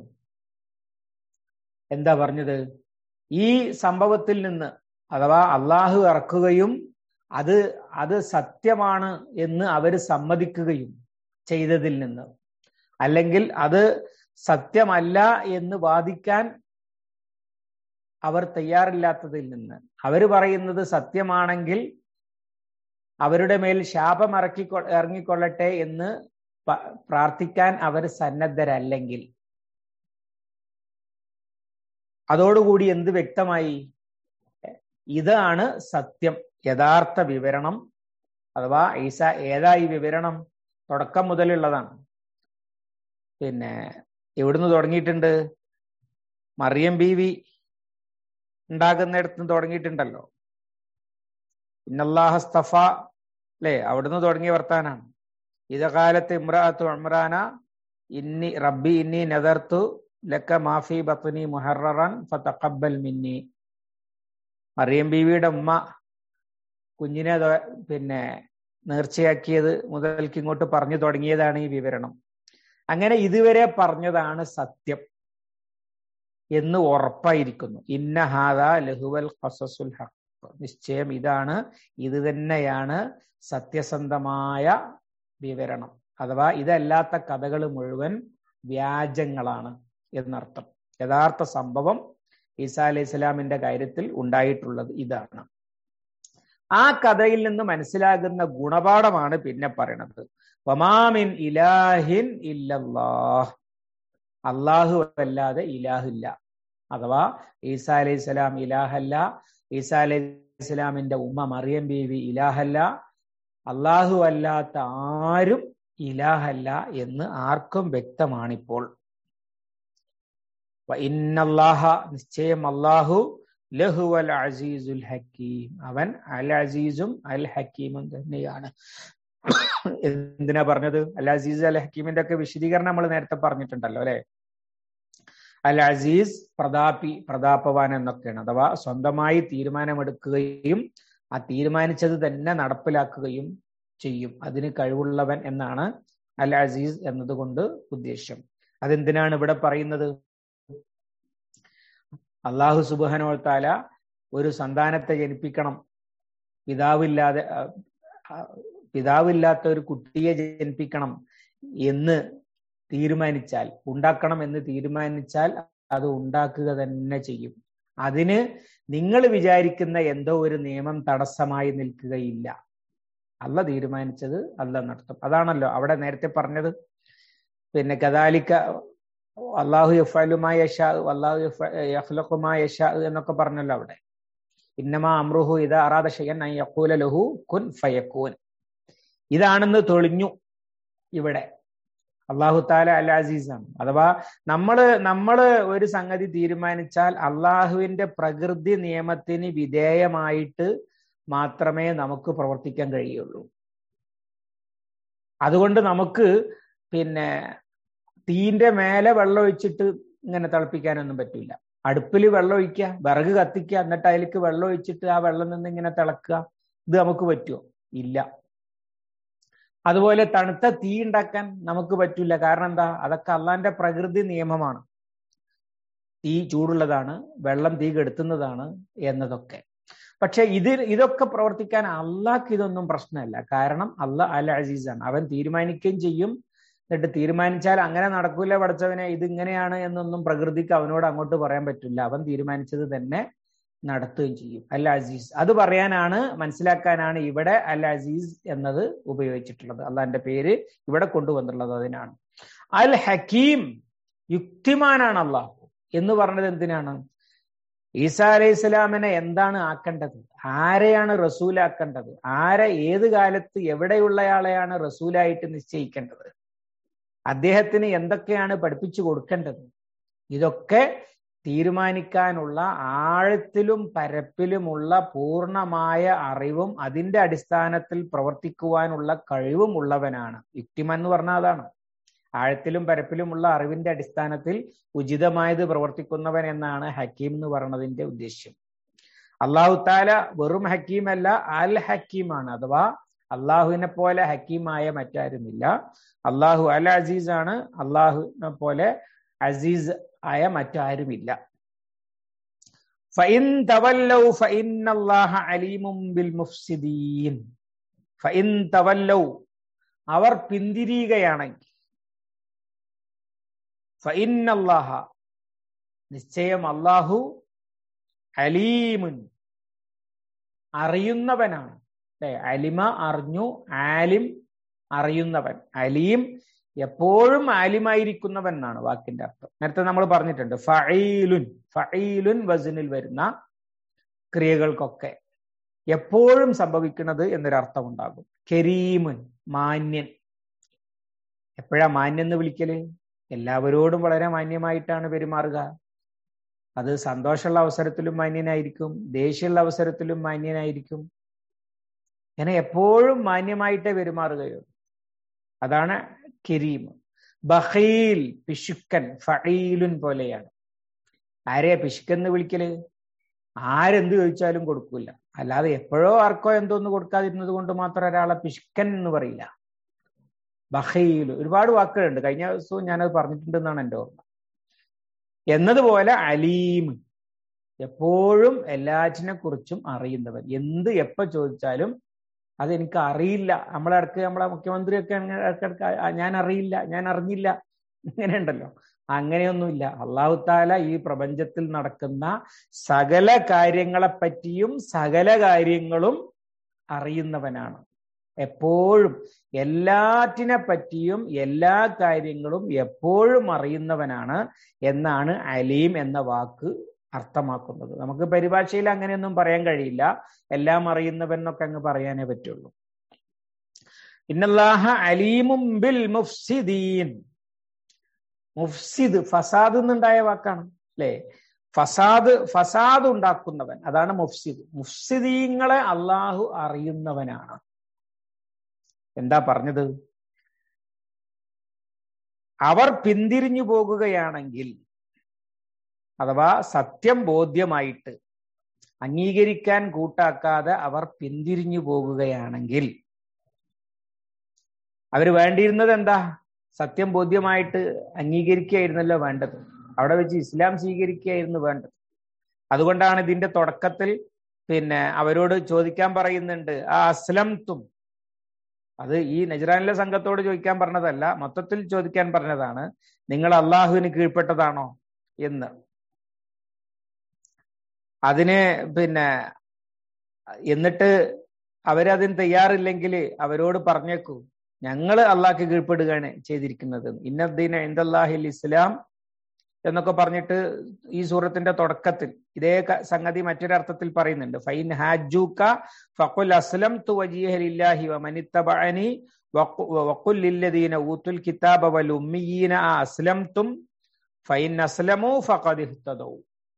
[SPEAKER 1] എന്താ പറഞ്ഞത്? ഈ സംഭവത്തിൽ നിന്ന് അഥവാ അള്ളാഹു ഇറക്കുകയും അത് അത് സത്യമാണ് എന്ന് അവർ സമ്മതിക്കുകയും ചെയ്തതിൽ നിന്ന്, അല്ലെങ്കിൽ അത് സത്യമല്ല എന്ന് വാദിക്കാൻ അവർ തയ്യാറില്ലാത്തതിൽ നിന്ന്, അവർ പറയുന്നത് സത്യമാണെങ്കിൽ അവരുടെ മേൽ ശാപം ഇറക്കി ഇറങ്ങിക്കൊള്ളട്ടെ എന്ന് പ്രാർത്ഥിക്കാൻ അവർ സന്നദ്ധരല്ലെങ്കിൽ അതോടുകൂടി എന്ത് വ്യക്തമായി? ഇതാണ് സത്യം, യഥാർത്ഥ വിവരണം. അഥവാ ഈസ ഏതായി വിവരണം? തുടക്കം മുതലുള്ളതാണ്. പിന്നെ എവിടുന്ന് തുടങ്ങിയിട്ടുണ്ട്? മറിയം ബീവി ഉണ്ടാകുന്നിടത്ത് തുടങ്ങിയിട്ടുണ്ടല്ലോ. ഇന്നല്ലാഹ സ്തഫ അല്ലേ, അവിടുന്ന് തുടങ്ങിയ വർത്താനാണ്. ഇതകാലത്ത് ഇമ്രാഅത്തു ഇമ്രാന ഇന്നി റബ്ബി ഇന്നി നദർതു ലക മാഫി ബത്നി മുഹററൻ ഫതഖബ്ബൽ മിന്നി. മറിയം ബീവിയുടെ ഉമ്മ കുഞ്ഞിനെ പിന്നെ നേർച്ചയാക്കിയത് മുതൽക്ക് ഇങ്ങോട്ട് പറഞ്ഞു തുടങ്ങിയതാണ് ഈ വിവരണം. അങ്ങനെ ഇതുവരെ പറഞ്ഞതാണ് സത്യം എന്ന് ഉറപ്പായിരിക്കുന്നു. ഇന്ന ഹാദാ ലഹുവൽ ഖസസുൽ ഹഖ്, നിശ്ചയം ഇതാണ്, ഇത് തന്നെയാണ് സത്യസന്ധമായ വിവരണം. അഥവാ ഇതല്ലാത്ത കഥകൾ മുഴുവൻ വ്യാജങ്ങളാണ് എന്നർത്ഥം. യഥാർത്ഥ സംഭവം ഈസാ അലൈഹി സ്വലാമിന്റെ കാര്യത്തിൽ ഉണ്ടായിട്ടുള്ളത് ഇതാണ്. ആ കഥയിൽ നിന്ന് മനസ്സിലാകുന്ന ഗുണപാഠമാണ് പിന്നെ പറയണത്. വമാമിൻ ഇലാഹിൻ ഇല്ലല്ലാഹ്, അള്ളാഹു അല്ലാതെ ഇലാഹില്ല. അഥവാ ഈസാ അലൈഹി സ്വലാം ഇലാഹല്ല, ഈസാ അലൈഹി സ്വലാമിന്റെ ഉമ്മ മറിയം ബീവി ഇലാഹല്ല, അള്ളാഹു അല്ലാത്ത ആരും ഇലാഹല്ല എന്ന് ആർക്കും വ്യക്തമാണിപ്പോൾ. ഇന്നല്ലാഹ, നിശ്ചയം അല്ലാഹു ലഹുവൽ അസീസുൽ ഹക്കീം, അവൻ അൽ അസീസും അൽ ഹക്കീമും തന്നെയാണ്. എന്തിനാ പറഞ്ഞത്? അൽ അസീസ് അൽ ഹക്കീമിന്റെ ഒക്കെ വിശദീകരണം നമ്മൾ നേരത്തെ പറഞ്ഞിട്ടുണ്ടല്ലോ അല്ലെ. അൽ അസീസ് പ്രതാപി, പ്രതാപവാൻ എന്നൊക്കെയാണ്. അഥവാ സ്വന്തമായി തീരുമാനമെടുക്കുകയും ആ തീരുമാനിച്ചത് തന്നെ നടപ്പിലാക്കുകയും ചെയ്യും, അതിന് കഴിവുള്ളവൻ എന്നാണ് അൽ അസീസ് എന്നതുകൊണ്ട് ഉദ്ദേശ്യം. അതെന്തിനാണ് ഇവിടെ പറയുന്നത്? അള്ളാഹു സുബ്ഹാനഹു വ തആല ഒരു സന്താനത്തെ ജനിപ്പിക്കണം, പിതാവില്ലാതെ പിതാവില്ലാത്ത ഒരു കുട്ടിയെ ജനിപ്പിക്കണം എന്ന് തീരുമാനിച്ചാൽ, ഉണ്ടാക്കണം എന്ന് തീരുമാനിച്ചാൽ അത് ഉണ്ടാക്കുക തന്നെ ചെയ്യും. അതിന് നിങ്ങൾ വിചാരിക്കുന്ന എന്തോ ഒരു നിയമം തടസ്സമായി നിൽക്കുകയില്ല. അല്ല തീരുമാനിച്ചത് അല്ല നടത്തും. അതാണല്ലോ അവിടെ നേരത്തെ പറഞ്ഞത്. പിന്നെ കദാലിക അല്ലാഹു യഫ്അലു മാ യശാ വല്ലാഹു യഖ്ലഖു മാ യശാ എന്നൊക്കെ പറഞ്ഞല്ലോ അവിടെ. ഇന്നമാ അംറുഹു ഇദാ അറാദ ശൈഅൻ അൻ യഖൂല ലഹു കുൻ ഫയകൂൻ. ഇതാണെന്ന് തെളിഞ്ഞു ഇവിടെ. അല്ലാഹു തആല അൽ അസീസാണ്. അഥവാ നമ്മള് നമ്മള് ഒരു സംഗതി തീരുമാനിച്ചാൽ അള്ളാഹുവിന്റെ പ്രകൃതി നിയമത്തിന് വിധേയമായിട്ട് മാത്രമേ നമുക്ക് പ്രവർത്തിക്കാൻ കഴിയുള്ളൂ. അതുകൊണ്ട് നമുക്ക് പിന്നെ തീന്റെ മേലെ വെള്ളം ഒഴിച്ചിട്ട് ഇങ്ങനെ തിളപ്പിക്കാനൊന്നും പറ്റില്ല. അടുപ്പിൽ വെള്ളം ഒഴിക്കുക, വിറക് കത്തിക്കുക, എന്നിട്ട് അതിലേക്ക് വെള്ളം ഒഴിച്ചിട്ട് ആ വെള്ളം നിന്ന് ഇങ്ങനെ തിളക്കുക, ഇത് നമുക്ക് പറ്റുമോ? ഇല്ല. അതുപോലെ തണുത്ത തീ ഉണ്ടാക്കാൻ നമുക്ക് പറ്റില്ല. കാരണം എന്താ? അതൊക്കെ അള്ളാന്റെ പ്രകൃതി നിയമമാണ്. തീ ചൂടുള്ളതാണ്, വെള്ളം തീ കെടുത്തുന്നതാണ് എന്നതൊക്കെ. പക്ഷെ ഇത് ഇതൊക്കെ പ്രവർത്തിക്കാൻ അള്ളാഹ്ക്ക് ഇതൊന്നും പ്രശ്നമല്ല. കാരണം അള്ളാഹ് അൽ അസീസാണ്. അവൻ തീരുമാനിക്കുകയും ചെയ്യും. എന്നിട്ട് തീരുമാനിച്ചാൽ അങ്ങനെ നടക്കൂല പഠിച്ചവനെ, ഇത് ഇങ്ങനെയാണ് എന്നൊന്നും പ്രകൃതിക്ക് അവനോട് അങ്ങോട്ട് പറയാൻ പറ്റില്ല. അവൻ തീരുമാനിച്ചത് തന്നെ നടത്തുകയും ചെയ്യും. അൽ അസീസ് അത് പറയാനാണ്, മനസ്സിലാക്കാനാണ് ഇവിടെ അൽ അസീസ് എന്നത് ഉപയോഗിച്ചിട്ടുള്ളത്. അള്ളാഹിന്റെ പേര് ഇവിടെ കൊണ്ടുവന്നിട്ടുള്ളത് അതിനാണ്. അൽ ഹക്കീം, യുക്തിമാനാണ് അള്ളാഹു എന്ന് പറഞ്ഞത് എന്തിനാണ്? ഈസാ അലൈഹി സ്വലാമിനെ എന്താണ് ആക്കേണ്ടത്, ആരെയാണ് റസൂലാക്കേണ്ടത്, ആരെ ഏത് കാലത്ത് എവിടെയുള്ളയാളെയാണ് റസൂലായിട്ട് നിശ്ചയിക്കേണ്ടത്, അദ്ദേഹത്തിന് എന്തൊക്കെയാണ് പഠിപ്പിച്ചു കൊടുക്കേണ്ടത്, ഇതൊക്കെ തീരുമാനിക്കാനുള്ള ആഴത്തിലും പരപ്പിലുമുള്ള പൂർണ്ണമായ അറിവും അതിന്റെ അടിസ്ഥാനത്തിൽ പ്രവർത്തിക്കുവാനുള്ള കഴിവും ഉള്ളവനാണ്. യുക്തിമാൻ എന്ന് പറഞ്ഞാൽ അതാണ്. ആഴത്തിലും പരപ്പിലുമുള്ള അറിവിന്റെ അടിസ്ഥാനത്തിൽ ഉചിതമായത് പ്രവർത്തിക്കുന്നവൻ എന്നാണ് ഹക്കീം എന്ന് പറയുന്നതിന്റെ ഉദ്ദേശ്യം. അള്ളാഹു താല വെറും ഹക്കീമല്ല, അൽ ഹക്കീമാണ്. അഥവാ അള്ളാഹുവിനെ പോലെ ഹക്കീമായ മറ്റാരുമില്ല. അള്ളാഹു അൽ അസീസ് ആണ്. അള്ളാഹുവിനെ പോലെ അസീസ് ആയ മറ്റാരുമില്ല. ഫഇൻ തവല്ലൗ ഫഇന്നല്ലാഹ അലീമും ബിൽ മുഫ്സിദീൻ. ഫഇൻ തവല്ലൗ, അവർ പിന്തിരിയുകയാണെങ്കിൽ, ഫഇന്നല്ലാഹ, നിശ്ചയം അല്ലാഹു അലീമുൻ, അറിയുന്നവനാണ്. അല്ലെ? അലിമ അറിഞ്ഞു, ആലിം അറിയുന്നവൻ, അലീം എപ്പോഴും ആലിമായിരിക്കുന്നവൻ എന്നാണ് വാക്കിന്റെ അർത്ഥം. നേരത്തെ നമ്മൾ പറഞ്ഞിട്ടുണ്ട് ഫഈലുൻ, ഫഈലുൻ വസ്നിൽ വരുന്ന ക്രിയകൾക്കൊക്കെ എപ്പോഴും സംഭവിക്കുന്നത് എന്നൊരർത്ഥം ഉണ്ടാകും. കരീമുൻ, മാന്യൻ. എപ്പോഴാ മാന്യം എന്ന് വിളിക്കല്? എല്ലാവരോടും വളരെ മാന്യമായിട്ടാണ് പെരുമാറുക. അത് സന്തോഷമുള്ള അവസരത്തിലും മാന്യനായിരിക്കും, ദേഷ്യമുള്ള അവസരത്തിലും മാന്യനായിരിക്കും. അങ്ങനെ എപ്പോഴും മാന്യമായിട്ടേ പെരുമാറുകയുള്ളൂ. അതാണ് കരീം. ബഖീൽ, പിശുക്കൻ, ഫഈലുൻ പോലെയാണ്. ആരെയാ പിശുക്കെന്ന് വിളിക്കല്? ആരെന്ത് ചോദിച്ചാലും കൊടുക്കൂല. അല്ലാതെ എപ്പോഴോ ആർക്കോ എന്തോന്ന് കൊടുക്കാതിരുന്നത് കൊണ്ട് മാത്രം ഒരാളെ പിശുക്കൻ എന്ന് പറയില്ല. ബഖീൽ, ഒരുപാട് വാക്കുകളുണ്ട്. കഴിഞ്ഞ ദിവസവും ഞാനത് പറഞ്ഞിട്ടുണ്ടെന്നാണ് എൻ്റെ ഓർമ്മ. എന്നതുപോലെ അലീം, എപ്പോഴും എല്ലാറ്റിനെ കുറിച്ചും അറിയുന്നവൻ. എന്ത് എപ്പോ ചോദിച്ചാലും അതെനിക്ക് അറിയില്ല. നമ്മളെ ഇടയ്ക്ക് നമ്മളെ മുഖ്യമന്ത്രിയൊക്കെ ഇടയ്ക്കിടക്ക് ഞാൻ അറിയില്ല, ഞാൻ അറിഞ്ഞില്ല, ഇങ്ങനെ ഉണ്ടല്ലോ. അങ്ങനെയൊന്നുമില്ല. അല്ലാഹു തആല ഈ പ്രപഞ്ചത്തിൽ നടക്കുന്ന സകല കാര്യങ്ങളെ പറ്റിയും സകല കാര്യങ്ങളും അറിയുന്നവനാണ്. എപ്പോഴും എല്ലാറ്റിനെ പറ്റിയും എല്ലാ കാര്യങ്ങളും എപ്പോഴും അറിയുന്നവനാണ് എന്നാണ് അലീം എന്ന വാക്ക് അർത്ഥമാക്കുന്നത്. നമുക്ക് പരിഭാഷയിൽ അങ്ങനെയൊന്നും പറയാൻ കഴിയില്ല. എല്ലാം അറിയുന്നവൻ എന്നൊക്കെ അങ്ങ് പറയാനേ പറ്റുള്ളൂ. ഇന്നല്ലാഹ അലീമും ബിൽ മുഫ്സിദീൻ. മുഫ്സിദ്, ഫസാദ് എന്നുണ്ടായ വാക്കാണ് അല്ലെ? ഫസാദ്, ഫസാദ് ഉണ്ടാക്കുന്നവൻ, അതാണ് മുഫ്സിദ്. മുഫ്സിദീങ്ങളെ അള്ളാഹു അറിയുന്നവനാണ്. എന്താ പറഞ്ഞത്? അവർ പിന്തിരിഞ്ഞു പോകുകയാണെങ്കിൽ, അഥവാ സത്യം ബോധ്യമായിട്ട് അംഗീകരിക്കാൻ കൂട്ടാക്കാതെ അവർ പിന്തിരിഞ്ഞു പോകുകയാണെങ്കിൽ, അവര് വേണ്ടിയിരുന്നത് എന്താ? സത്യം ബോധ്യമായിട്ട് അംഗീകരിക്കുകയായിരുന്നല്ലോ വേണ്ടത്. അവിടെ വെച്ച് ഇസ്ലാം സ്വീകരിക്കുകയായിരുന്നു വേണ്ടത്. അതുകൊണ്ടാണ് ഇതിന്റെ തുടക്കത്തിൽ പിന്നെ അവരോട് ചോദിക്കാൻ പറയുന്നുണ്ട്, ആ അസ്ലംതും. അത് ഈ നജ്റാനിലെ സംഘത്തോട് ചോദിക്കാൻ പറഞ്ഞതല്ല, മൊത്തത്തിൽ ചോദിക്കാൻ പറഞ്ഞതാണ്, നിങ്ങൾ അള്ളാഹുവിന് കീഴ്പ്പെട്ടതാണോ എന്ന്. അതിന് പിന്നെ എന്നിട്ട് അവരതിന് തയ്യാറില്ലെങ്കിൽ അവരോട് പറഞ്ഞേക്കൂ, ഞങ്ങൾ അള്ളാഹ്ക്ക് കീഴ്പ്പെടുകയാണ് ചെയ്തിരിക്കുന്നത്. ഇന്നദ്ദീന ഇൻദല്ലാഹിൽ ഇസ്ലാം എന്നൊക്കെ പറഞ്ഞിട്ട് ഈ സൂറത്തിന്റെ തുടക്കത്തിൽ ഇതേ സംഗതി മറ്റൊരർത്ഥത്തിൽ പറയുന്നുണ്ട്. ഫൈൻ ഹാജൂക ഫഖുൽ അസ്ലംതു വജ്ഹിയ ലില്ലാഹി വമനിത്തബഅനി വഖുൽ ലില്ലദീന ഊതുൽ കിതാബ വൽ ഉമ്മീന അസ്ലംതും ഫൈൻ അസ്ലമു ഫഖദ് ഇഹ്തദൗ.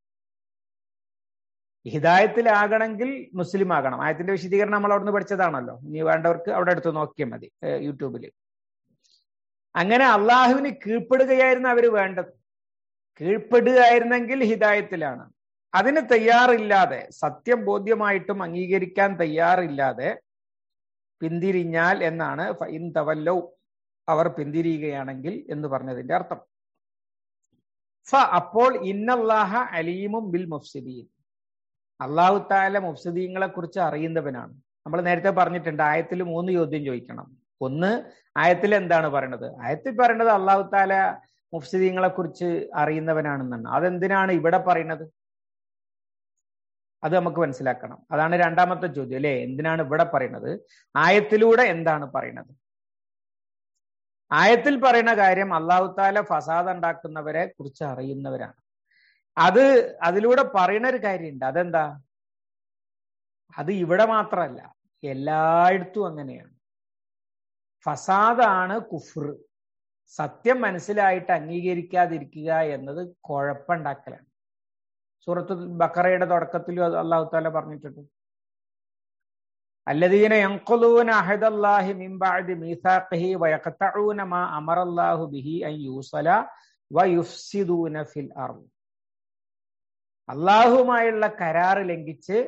[SPEAKER 1] ഹിദായത്തിലാകണമെങ്കിൽ മുസ്ലിം ആകണം. ആയത്തിന്റെ വിശദീകരണം നമ്മൾ അവിടുന്ന് പഠിച്ചതാണല്ലോ. ഇനി വേണ്ടവർക്ക് അവിടെ എടുത്ത് നോക്കിയാൽ മതി യൂട്യൂബില്. അങ്ങനെ അള്ളാഹുവിന് കീഴ്പ്പെടുകയായിരുന്നു അവര് വേണ്ടത്. കീഴ്പ്പെടുകയായിരുന്നെങ്കിൽ ഹിദായത്തിലാണ്. അതിന് തയ്യാറില്ലാതെ, സത്യം ബോധ്യമായിട്ടും അംഗീകരിക്കാൻ തയ്യാറില്ലാതെ പിന്തിരിഞ്ഞാൽ എന്നാണ് ഫഇൻ തവല്ലൗ, അവർ പിന്തിരിയുകയാണെങ്കിൽ എന്ന് പറഞ്ഞതിന്റെ അർത്ഥം. ഫ അപ്പോൾ ഇന്നല്ലാഹ അലീമും ബിൽ മുഫ്സിദീൻ. അല്ലാഹു തആല മുഫ്സിദീങ്ങളെ കുറിച്ച് അറിയുന്നവനാണ്. നമ്മൾ നേരത്തെ പറഞ്ഞിട്ടുണ്ട്, ആയത്തിൽ മൂന്ന് ചോദ്യം ചോദിക്കണം. ഒന്ന്, ആയത്തിൽ എന്താണ് പറയണത്? ആയത്തിൽ പറയണത് അല്ലാഹു തആല മുഫ്സിദീങ്ങളെ കുറിച്ച് അറിയുന്നവനാണെന്നാണ്. അതെന്തിനാണ് ഇവിടെ പറയുന്നത്? അത് നമുക്ക് മനസ്സിലാക്കണം. അതാണ് രണ്ടാമത്തെ ചോദ്യം അല്ലെ? എന്തിനാണ് ഇവിടെ പറയുന്നത്? ആയത്തിലൂടെ എന്താണ് പറയുന്നത്? ആയത്തിൽ പറയുന്ന കാര്യം അല്ലാഹു തആല ഫസാദ് ഉണ്ടാക്കുന്നവരെ കുറിച്ച് അറിയുന്നവരാണ്. അത് അതിലൂടെ പറയുന്ന ഒരു കാര്യമുണ്ട്. അതെന്താ? അത് ഇവിടെ മാത്രമല്ല, എല്ലായിടത്തും അങ്ങനെയാണ്. ഫസാദാണ് കുഫ്ർ. സത്യം മനസ്സിലായിട്ട് അംഗീകരിക്കാതിരിക്കുക എന്നത് കുഴപ്പമുണ്ടാക്കലാണ്. സൂറത്തുൽ ബഖറയുടെ തുടക്കത്തിൽ അല്ലാഹു തആല പറഞ്ഞിട്ടുണ്ട്, അല്ലദീന യൻഖുദൂന അഹദല്ലാഹി മിൻ ബഅദി മീസാഖിഹി വയഖതഊന മാ അമറല്ലാഹു ബിഹി അൻ യൂസല വയുഫ്സിദൂന ഫിൽ അർദ്. അള്ളാഹുമായുള്ള കരാറ് ലംഘിച്ച്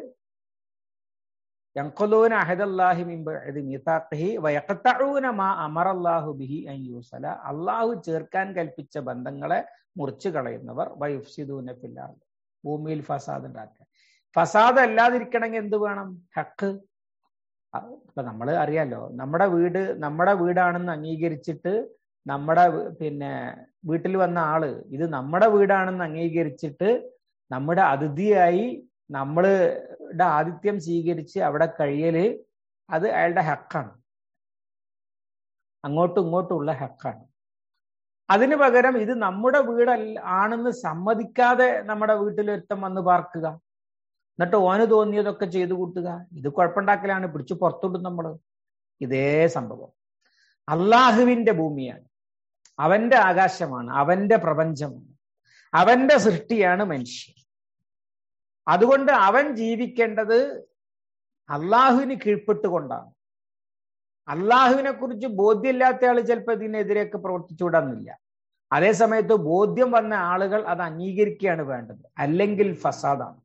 [SPEAKER 1] യൻഖുദൂന അഹദല്ലാഹി മിൻ ബഅദി മീസാഖിഹി വയഖതഊന മാ അമറല്ലാഹു ബിഹി അൻ യൂസല, അള്ളാഹു ചേർക്കാൻ കൽപ്പിച്ച ബന്ധങ്ങളെ മുറിച്ചു കളയുന്നവർ, വയുഫ്സിദൂന ഫിൽ അർദ്, ഭൂമിയിൽ ഫസാദ് ഉണ്ടാക്കുക. ഫസാദ് അല്ലാതിരിക്കണമെങ്കിൽ എന്ത് വേണം? ഹക്ക്. ഇപ്പൊ നമ്മള് അറിയാലോ, നമ്മുടെ വീട് നമ്മുടെ വീടാണെന്ന് അംഗീകരിച്ചിട്ട്, നമ്മുടെ പിന്നെ വീട്ടിൽ വന്ന ആള് ഇത് നമ്മുടെ വീടാണെന്ന് അംഗീകരിച്ചിട്ട് നമ്മുടെ അതിഥിയായി നമ്മളുടെ ആതിഥ്യം സ്വീകരിച്ച് അവിടെ കഴിയല് അത് അയാളുടെ ഹക്കാണ്, അങ്ങോട്ടും ഇങ്ങോട്ടും ഉള്ള ഹക്കാണ്. അതിനു പകരം ഇത് നമ്മുടെ വീടല്ല ആണെന്ന് സമ്മതിക്കാതെ നമ്മുടെ വീട്ടിലൊരുത്തം വന്ന് പാർക്കുക, എന്നിട്ട് ഓന് തോന്നിയതൊക്കെ ചെയ്തു കൂട്ടുക, ഇത് കുഴപ്പമുണ്ടാക്കലാണ്, പിടിച്ചു പുറത്തുവിടും നമ്മള്. ഇതേ സംഭവം. അള്ളാഹുവിന്റെ ഭൂമിയാണ്, അവന്റെ ആകാശമാണ്, അവന്റെ പ്രപഞ്ചമാണ്, അവന്റെ സൃഷ്ടിയാണ് മനുഷ്യൻ. അതുകൊണ്ട് അവൻ ജീവിക്കേണ്ടത് അള്ളാഹുവിന് കീഴ്പ്പെട്ടുകൊണ്ടാണ്. അള്ളാഹുവിനെ കുറിച്ച് ബോധ്യമില്ലാത്ത ആൾ ചിലപ്പോൾ ഇതിനെതിരെയൊക്കെ പ്രവർത്തിച്ചുവിടാന്നില്ല. അതേ സമയത്ത് ബോധ്യം വന്ന ആളുകൾ അത് അംഗീകരിക്കുകയാണ് വേണ്ടത്, അല്ലെങ്കിൽ ഫസാദാണ്.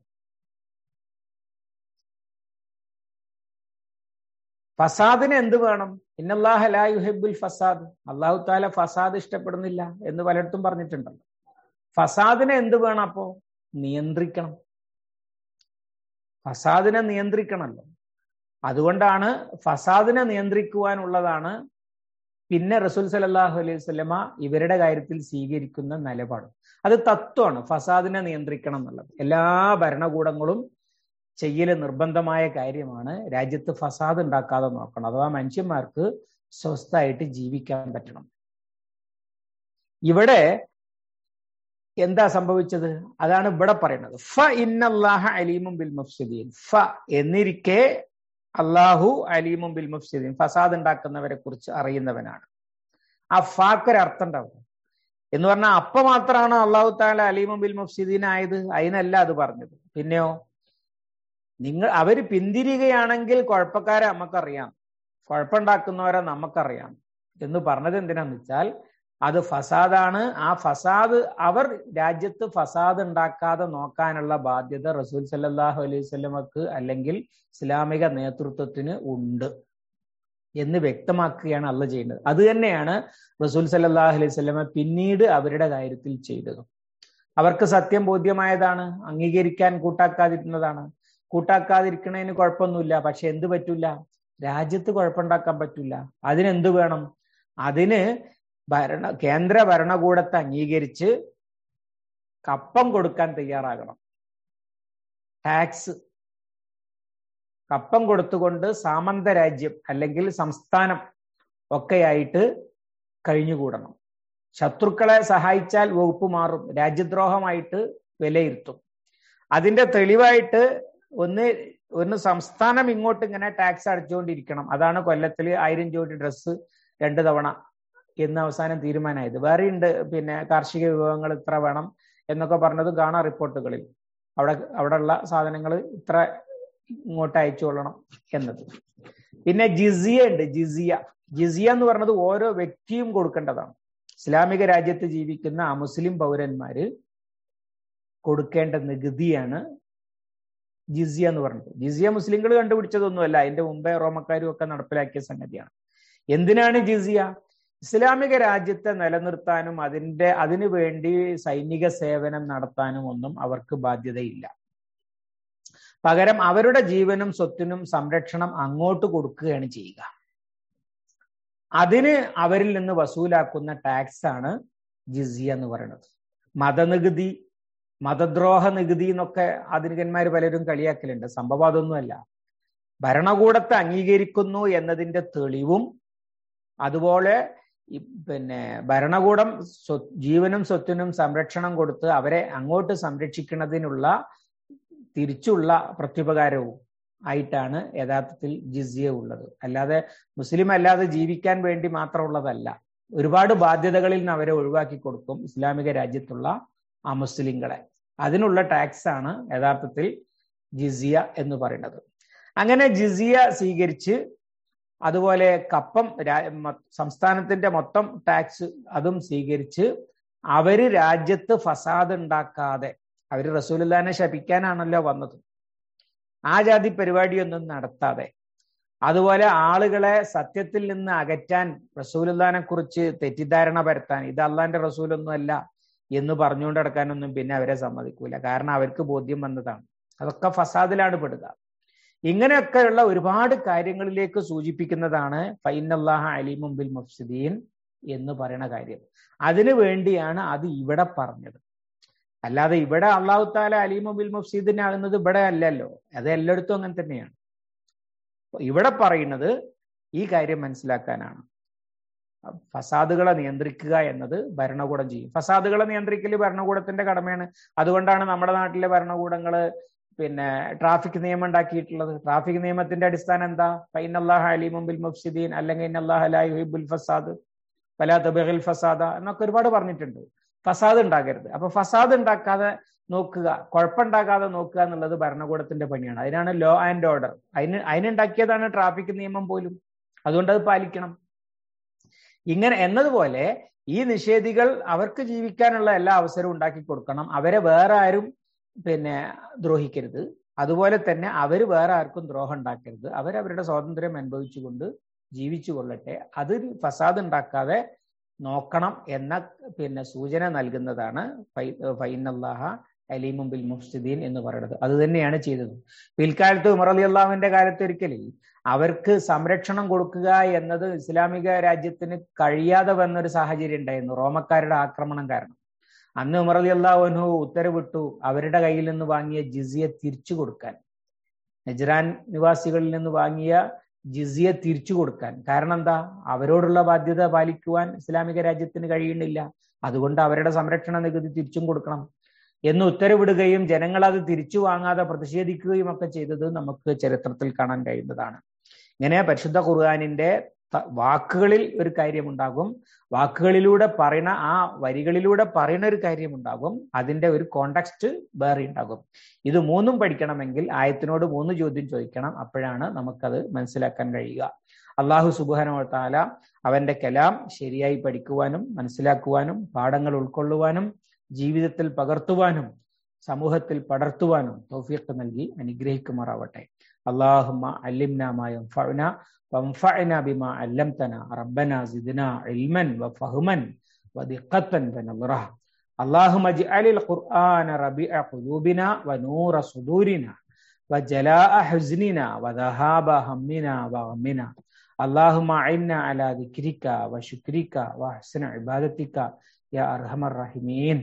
[SPEAKER 1] ഫസാദിന് എന്ത് വേണം? ഇന്നല്ലാഹ ലാ യുഹിബ്ബുൽ ഫസാദ്, അള്ളാഹു തആല ഫസാദ് ഇഷ്ടപ്പെടുന്നില്ല എന്ന് പലയിടത്തും പറഞ്ഞിട്ടുണ്ടല്ലോ. ഫസാദിനെ എന്ത് വേണം? അപ്പോ നിയന്ത്രിക്കണം, ഫസാദിനെ നിയന്ത്രിക്കണമല്ലോ. അതുകൊണ്ടാണ് ഫസാദിനെ നിയന്ത്രിക്കുവാനുള്ളതാണ് പിന്നെ റസൂൽ സല്ലല്ലാഹു അലൈഹി വസല്ലമ ഇവരുടെ കാര്യത്തിൽ സ്വീകരിക്കുന്ന നിലപാട്. അത് തത്വമാണ്, ഫസാദിനെ നിയന്ത്രിക്കണം എന്നുള്ളത്. എല്ലാ ഭരണകൂടങ്ങളും ചെയ്യല് നിർബന്ധമായ കാര്യമാണ്. രാജ്യത്ത് ഫസാദ് ഉണ്ടാക്കാതെ നോക്കണം, അഥവാ മനുഷ്യന്മാർക്ക് സ്വസ്ഥമായിട്ട് ജീവിക്കാൻ പറ്റണം. ഇവിടെ എന്താ സംഭവിച്ചത്? അതാണ് ഇവിടെ പറയുന്നത്. ഫ ഇന്നല്ലാഹ അലീമും ബിൽ മുഫ്സിദീൻ. ഫ എന്നിരിക്കെ അള്ളാഹു അലീമും ബിൽ മുഫ്സിദീൻ, ഫസാദ് ഉണ്ടാക്കുന്നവരെ കുറിച്ച് അറിയുന്നവനാണ്. ആ ഫാക്കൊരു അർത്ഥം ഉണ്ടാവും എന്ന് പറഞ്ഞാൽ അപ്പൊ മാത്രമാണ് അള്ളാഹു തആല അലീമും ബിൽ മുഫ്സിദീൻ ആയത്, അതിനല്ല അത് പറഞ്ഞത്. പിന്നെയോ, നിങ്ങൾ അവര് പിന്തിരിയുകയാണെങ്കിൽ കുഴപ്പക്കാരെ നമുക്കറിയാം, കുഴപ്പമുണ്ടാക്കുന്നവരെ നമുക്കറിയാം എന്ന് പറഞ്ഞത് എന്തിനാന്ന് വെച്ചാൽ അത് ഫസാദാണ്. ആ ഫസാദ്, അവർ രാജ്യത്ത് ഫസാദ് ഉണ്ടാക്കാതെ നോക്കാനുള്ള ബാധ്യത റസൂൽ സല്ലല്ലാഹു അലൈഹി വസല്ലമക്ക് അല്ലെങ്കിൽ ഇസ്ലാമിക നേതൃത്വത്തിന് ഉണ്ട് എന്ന് വ്യക്തമാക്കുകയാണ് അള്ളാഹ് ചെയ്യുന്നത്. അത് തന്നെയാണ് റസൂൽ സല്ലല്ലാഹു അലൈഹി വസല്ലമ പിന്നീട് അവരുടെ കാര്യത്തിൽ ചെയ്തത്. അവർക്ക് സത്യം ബോധ്യമായതാണ്, അംഗീകരിക്കാൻ കൂട്ടാക്കാതിരുന്നതാണ്. കൂട്ടാക്കാതിരിക്കണതിന് കുഴപ്പമൊന്നുമില്ല, പക്ഷെ എന്ത് പറ്റൂല? രാജ്യത്ത് കുഴപ്പമുണ്ടാക്കാൻ പറ്റൂല. അതിനെന്ത് വേണം? അതിന് ഭരണ കേന്ദ്ര ഭരണകൂടത്തെ അംഗീകരിച്ച് കപ്പം കൊടുക്കാൻ തയ്യാറാകണം. ടാക്സ് കപ്പം കൊടുത്തുകൊണ്ട് സാമന്ത രാജ്യം അല്ലെങ്കിൽ സംസ്ഥാനം ഒക്കെയായിട്ട് കഴിഞ്ഞുകൂടണം. ശത്രുക്കളെ സഹായിച്ചാൽ വകുപ്പ് മാറും, രാജ്യദ്രോഹമായിട്ട് വിലയിരുത്തും. അതിന്റെ തെളിവായിട്ട് ഒന്ന് ഒന്ന് സംസ്ഥാനം ഇങ്ങോട്ട് ഇങ്ങനെ ടാക്സ് അടച്ചുകൊണ്ടിരിക്കണം. അതാണ് കൊല്ലത്തിൽ ആയിരം ജോഡി ഡ്രസ്സ് രണ്ട് തവണ എന്ന് അവസാനം തീരുമാനമായത്. വേറെയുണ്ട് പിന്നെ കാർഷിക വിഭവങ്ങൾ ഇത്ര വേണം എന്നൊക്കെ പറഞ്ഞത് കാണാം റിപ്പോർട്ടുകളിൽ. അവിടെ അവിടെ ഉള്ള സാധനങ്ങൾ ഇത്ര ഇങ്ങോട്ട് അയച്ചുകൊള്ളണം എന്നത്. പിന്നെ ജിസിയ ഉണ്ട്. ജിസിയ ജിസിയ എന്ന് പറഞ്ഞത് ഓരോ വ്യക്തിയും കൊടുക്കേണ്ടതാണ്. ഇസ്ലാമിക രാജ്യത്ത് ജീവിക്കുന്ന അമുസ്ലിം പൗരന്മാര് കൊടുക്കേണ്ട നികുതിയാണ് ജിസിയ എന്ന് പറഞ്ഞത്. ജിസിയ മുസ്ലിങ്ങൾ കണ്ടുപിടിച്ചതൊന്നുമല്ല, അതിന്റെ മുമ്പേ റോമക്കാരും ഒക്കെ നടപ്പിലാക്കിയ സംഗതിയാണ്. എന്തിനാണ് ജിസിയ? ഇസ്ലാമിക രാജ്യത്തെ നിലനിർത്താനും അതിന്റെ അതിനു വേണ്ടി സൈനിക സേവനം നടത്താനും ഒന്നും അവർക്ക് ബാധ്യതയില്ല. പകരം അവരുടെ ജീവനും സ്വത്തിനും സംരക്ഷണം അങ്ങോട്ട് കൊടുക്കുകയാണ് ചെയ്യുക. അതിന് അവരിൽ നിന്ന് വസൂലാക്കുന്ന ടാക്സ് ആണ് ജിസിയ എന്ന് പറയുന്നത്. മതനികുതി, മതദ്രോഹ നികുതി എന്നൊക്കെ ആധുനികന്മാർ പലരും കളിയാക്കലുണ്ട്. സംഭവം അതൊന്നുമല്ല. ഭരണകൂടത്തെ അംഗീകരിക്കുന്നു എന്നതിന്റെ തെളിവും അതുപോലെ പിന്നെ ഭരണകൂടം സ്വ ജീവനും സ്വത്തിനും സംരക്ഷണം കൊടുത്ത് അവരെ അങ്ങോട്ട് സംരക്ഷിക്കുന്നതിനുള്ള തിരിച്ചുള്ള പ്രത്യുപകാരവും ആയിട്ടാണ് യഥാർത്ഥത്തിൽ ജിസിയ ഉള്ളത്. അല്ലാതെ മുസ്ലിം അല്ലാതെ ജീവിക്കാൻ വേണ്ടി മാത്രമുള്ളതല്ല. ഒരുപാട് ബാധ്യതകളിൽ നിന്ന് അവരെ ഒഴിവാക്കി കൊടുക്കും ഇസ്ലാമിക രാജ്യത്തുള്ള ആ മുസ്ലിങ്ങളെ. അതിനുള്ള ടാക്സ് ആണ് യഥാർത്ഥത്തിൽ ജിസിയ എന്ന് പറയുന്നത്. അങ്ങനെ ജിസിയ സ്വീകരിച്ച് അതുപോലെ കപ്പം സംസ്ഥാനത്തിന്റെ മൊത്തം ടാക്സ് അതും സ്വീകരിച്ച് അവര് രാജ്യത്ത് ഫസാദ് ഉണ്ടാക്കാതെ, അവര് റസൂലുള്ളാഹിനെ ശപിക്കാനാണല്ലോ വന്നത്, ആ ജാതി പരിപാടിയൊന്നും നടത്താതെ, അതുപോലെ ആളുകളെ സത്യത്തിൽ നിന്ന് അകറ്റാൻ, റസൂലുള്ളാഹിനെ കുറിച്ച് തെറ്റിദ്ധാരണ പരത്താൻ, ഇത് അള്ളാന്റെ റസൂലൊന്നും അല്ല എന്ന് പറഞ്ഞുകൊണ്ട് നടക്കാനൊന്നും പിന്നെ അവരെ സമ്മതിക്കൂല. കാരണം അവർക്ക് ബോധ്യം വന്നതാണ്. അതൊക്കെ ഫസാദിലാണ് പെടുക. ഇങ്ങനെയൊക്കെയുള്ള ഒരുപാട് കാര്യങ്ങളിലേക്ക് സൂചിപ്പിക്കുന്നതാണ് ഫൈനല്ലാഹ അലീമും ബിൽ മുഫ്സിദീൻ എന്ന് പറയുന്ന കാര്യം. അതിനു വേണ്ടിയാണ് അത് ഇവിടെ പറഞ്ഞത്. അല്ലാതെ ഇവിടെ അള്ളാഹു തആല അലീമും ബിൽ മുഫ്സിദീൻ ആകുന്നത് ഇവിടെ അല്ലല്ലോ. അത് എല്ലായിടത്തും അങ്ങനെ തന്നെയാണ്. ഇവിടെ പറയുന്നത് ഈ കാര്യം മനസ്സിലാക്കാനാണ്. ഫസാദുകളെ നിയന്ത്രിക്കുക എന്നത് ഭരണകൂടം ചെയ്യും. ഫസാദുകളെ നിയന്ത്രിക്കൽ ഭരണകൂടത്തിന്റെ കടമയാണ്. അതുകൊണ്ടാണ് നമ്മുടെ നാട്ടിലെ ഭരണകൂടങ്ങള് പിന്നെ ട്രാഫിക് നിയമം ഉണ്ടാക്കിയിട്ടുള്ളത്. ട്രാഫിക് നിയമത്തിന്റെ അടിസ്ഥാനം എന്താ? ഫൈനല്ലാഹ അലീമും ബിൽ മുഫ്സിദീൻ, അല്ലെങ്കിൽ ഇന്നല്ലാഹ ലാ യുഹിബ്ബുൽ ഫസാദ് ഫലാ തബ്ഗിൽ ഫസാദ എന്നൊക്കെ ഒരുപാട് പറഞ്ഞിട്ടുണ്ട്. ഫസാദ് ഉണ്ടാക്കരുത്. അപ്പൊ ഫസാദ് ഉണ്ടാക്കാതെ നോക്കുക, കുഴപ്പമുണ്ടാക്കാതെ നോക്കുക എന്നുള്ളത് ഭരണകൂടത്തിന്റെ പണിയാണ്. അതിനാണ് ലോ ആൻഡ് ഓർഡർ. അതിന് അതിനുണ്ടാക്കിയതാണ് ട്രാഫിക് നിയമം പോലും. അതുകൊണ്ട് അത് പാലിക്കണം. ഇങ്ങനെ എന്നതുപോലെ ഈ നിഷേധികൾ അവർക്ക് ജീവിക്കാനുള്ള എല്ലാ അവസരവും ഉണ്ടാക്കി കൊടുക്കണം. അവരെ വേറെ ആരും പിന്നെ ദ്രോഹിക്കരുത്. അതുപോലെ തന്നെ അവർ വേറെ ആർക്കും ദ്രോഹം ഉണ്ടാക്കരുത്. അവരവരുടെ സ്വാതന്ത്ര്യം അനുഭവിച്ചുകൊണ്ട് ജീവിച്ചു കൊള്ളട്ടെ. അതിൽ ഫസാദ് ഉണ്ടാക്കാതെ നോക്കണം എന്ന പിന്നെ സൂചന നൽകുന്നതാണ് ഫൈനല്ലാഹ അലീമും ബിൽ മുഫ്സിദീൻ എന്ന് പറയുന്നത്. അത് തന്നെയാണ് ചെയ്തത്. പിൽക്കാലത്ത് ഉമർ റളിയല്ലാഹുവിന്റെ കാലത്ത് ഒരിക്കലും അവർക്ക് സംരക്ഷണം കൊടുക്കുക എന്നത് ഇസ്ലാമിക രാജ്യത്തിന് കഴിയാതെ വന്നൊരു സാഹചര്യം ഉണ്ടായിരുന്നു, റോമക്കാരുടെ ആക്രമണം കാരണം. അന്ന് ഉമർ റളിയല്ലാഹു അൻഹു ഉത്തരവിട്ടു അവരുടെ കയ്യിൽ നിന്ന് വാങ്ങിയ ജിസിയ തിരിച്ചു കൊടുക്കാൻ, നജ്റാൻ നിവാസികളിൽ നിന്ന് വാങ്ങിയ ജിസിയ തിരിച്ചു കൊടുക്കാൻ. കാരണം എന്താ? അവരോടുള്ള ബാധ്യത പാലിക്കുവാൻ ഇസ്ലാമിക രാജ്യത്തിന് കഴിയുന്നില്ല. അതുകൊണ്ട് അവരുടെ സംരക്ഷണ നികുതി തിരിച്ചും കൊടുക്കണം എന്ന് ഉത്തരവിടുകയും ജനങ്ങൾ അത് തിരിച്ചു വാങ്ങാതെ പ്രതിഷേധിക്കുകയും ഒക്കെ ചെയ്തത് നമുക്ക് ചരിത്രത്തിൽ കാണാൻ കഴിയുന്നതാണ്. ഇങ്ങനെ പരിശുദ്ധ ഖുർആനിന്റെ വാക്കുകളിൽ ഒരു കാര്യമുണ്ടാകും, വാക്കുകളിലൂടെ പറയുന്ന ആ വരികളിലൂടെ പറയുന്ന ഒരു കാര്യമുണ്ടാകും, അതിന്റെ ഒരു കോണ്ടെക്സ്റ്റ് വേറെ ഉണ്ടാകും. ഇത് മൂന്നും പഠിക്കണമെങ്കിൽ ആയത്തിനോട് മൂന്ന് ചോദ്യം ചോദിക്കണം. അപ്പോഴാണ് നമുക്കത് മനസ്സിലാക്കാൻ കഴിയുക. അള്ളാഹു സുബ്ഹാനഹു വ തആല അവന്റെ കലാം ശരിയായി പഠിക്കുവാനും മനസ്സിലാക്കുവാനും പാഠങ്ങൾ ഉൾക്കൊള്ളുവാനും ജീവിതത്തിൽ പകർത്തുവാനും സമൂഹത്തിൽ പടർത്തുവാനും തൗഫീഖ് നൽകി അനുഗ്രഹിക്കുമാറാവട്ടെ. അല്ലാഹുമ്മ അല്ലിംനാ മാ യൻഫഉനാ വൻഫഅനാ ബിമാ അല്ലംതനാ റബ്ബനാ സിദ്നാ ഇൽമൻ വഫഹ്മൻ വദിഖത്തൻ വനദ്റഹ. അല്ലാഹുമ്മ ഇജ്അലിൽ ഖുർആന റബീഅ ഖുലൂബിനാ വനൂറ സുദൂരിനാ വജലാഅ ഹുസ്നിനാ വദഹാബ ഹമ്മിനാ വഗമ്മിനാ. അല്ലാഹുമ്മ അഇന്നാ അലാ ദിക്രിക വശുക്രിക വഹ്സനി ഇബാദതിക യാ അർഹമർ റഹീമീൻ.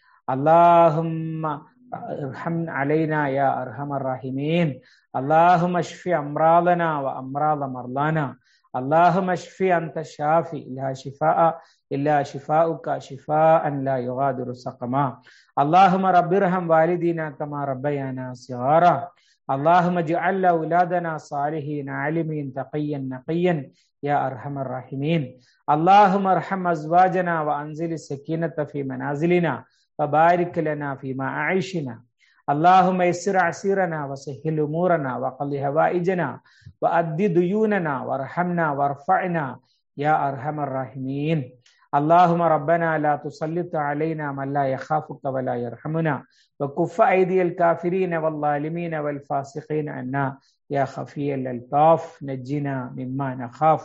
[SPEAKER 1] അല്ലാഹുമ്മ ഇർഹം അലൈനാ യാ അർഹമർ റഹീമീൻ. اللهم اشف امراضنا وامراض مرضانا. اللهم اشف انت الشافي لا شفاء الا شفاؤك شفاء لا يغادر سقما. اللهم رب ارحم والدينا كما ربيانا صغارا. اللهم اجعل اولادنا صالحين عالمين تقيا نقيا يا ارحم الراحمين. اللهم ارحم ازواجنا وانزل السكينة في منازلنا وبارك لنا فيما اعيشنا. اللهم يسر عسيرنا وسهل امورنا وقض هوائجنا وأد ديوننا وارحمنا وارفعنا يا ارحم الراحمين. اللهم ربنا لا تسلط علينا من لا يخافك ولا يرحمنا وكف ايدي الكافرين والظالمين والفاسقين عنا يا خفي الالطاف نجنا مما نخاف.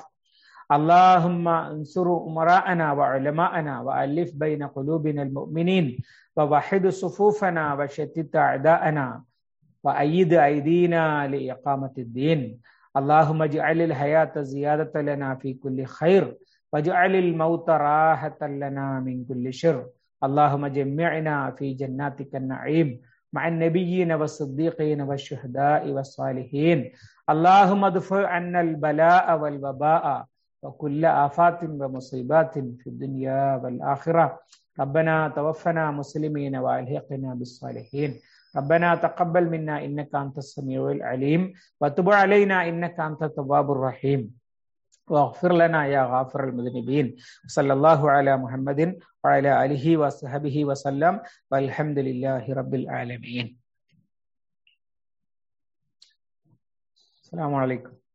[SPEAKER 1] اللهم انصر امراءنا وعلماءنا والف بين قلوبنا المؤمنين ووحد صفوفنا وشتت أعداءنا وأيد أيدينا لإقامة الدين. اللهم اجعل الحياة زيادة لنا في كل خير واجعل الموت راحة لنا من كل شر. اللهم جمعنا في جناتك النعيم مع النبيين والصديقين والشهداء والصالحين. اللهم ادفع عنا البلاء والوباء وكل آفات ومصيبات في الدنيا والآخرة. ربنا توفنا مسلمين وألحقنا بالصالحين. ربنا تقبل منا إنك أنت السميع العليم وتب علينا إنك أنت التواب الرحيم واغفر لنا يا غافر المذنبين. صلى الله على محمد وعلى آله وصحبه وسلم والحمد لله رب العالمين. السلام عليكم.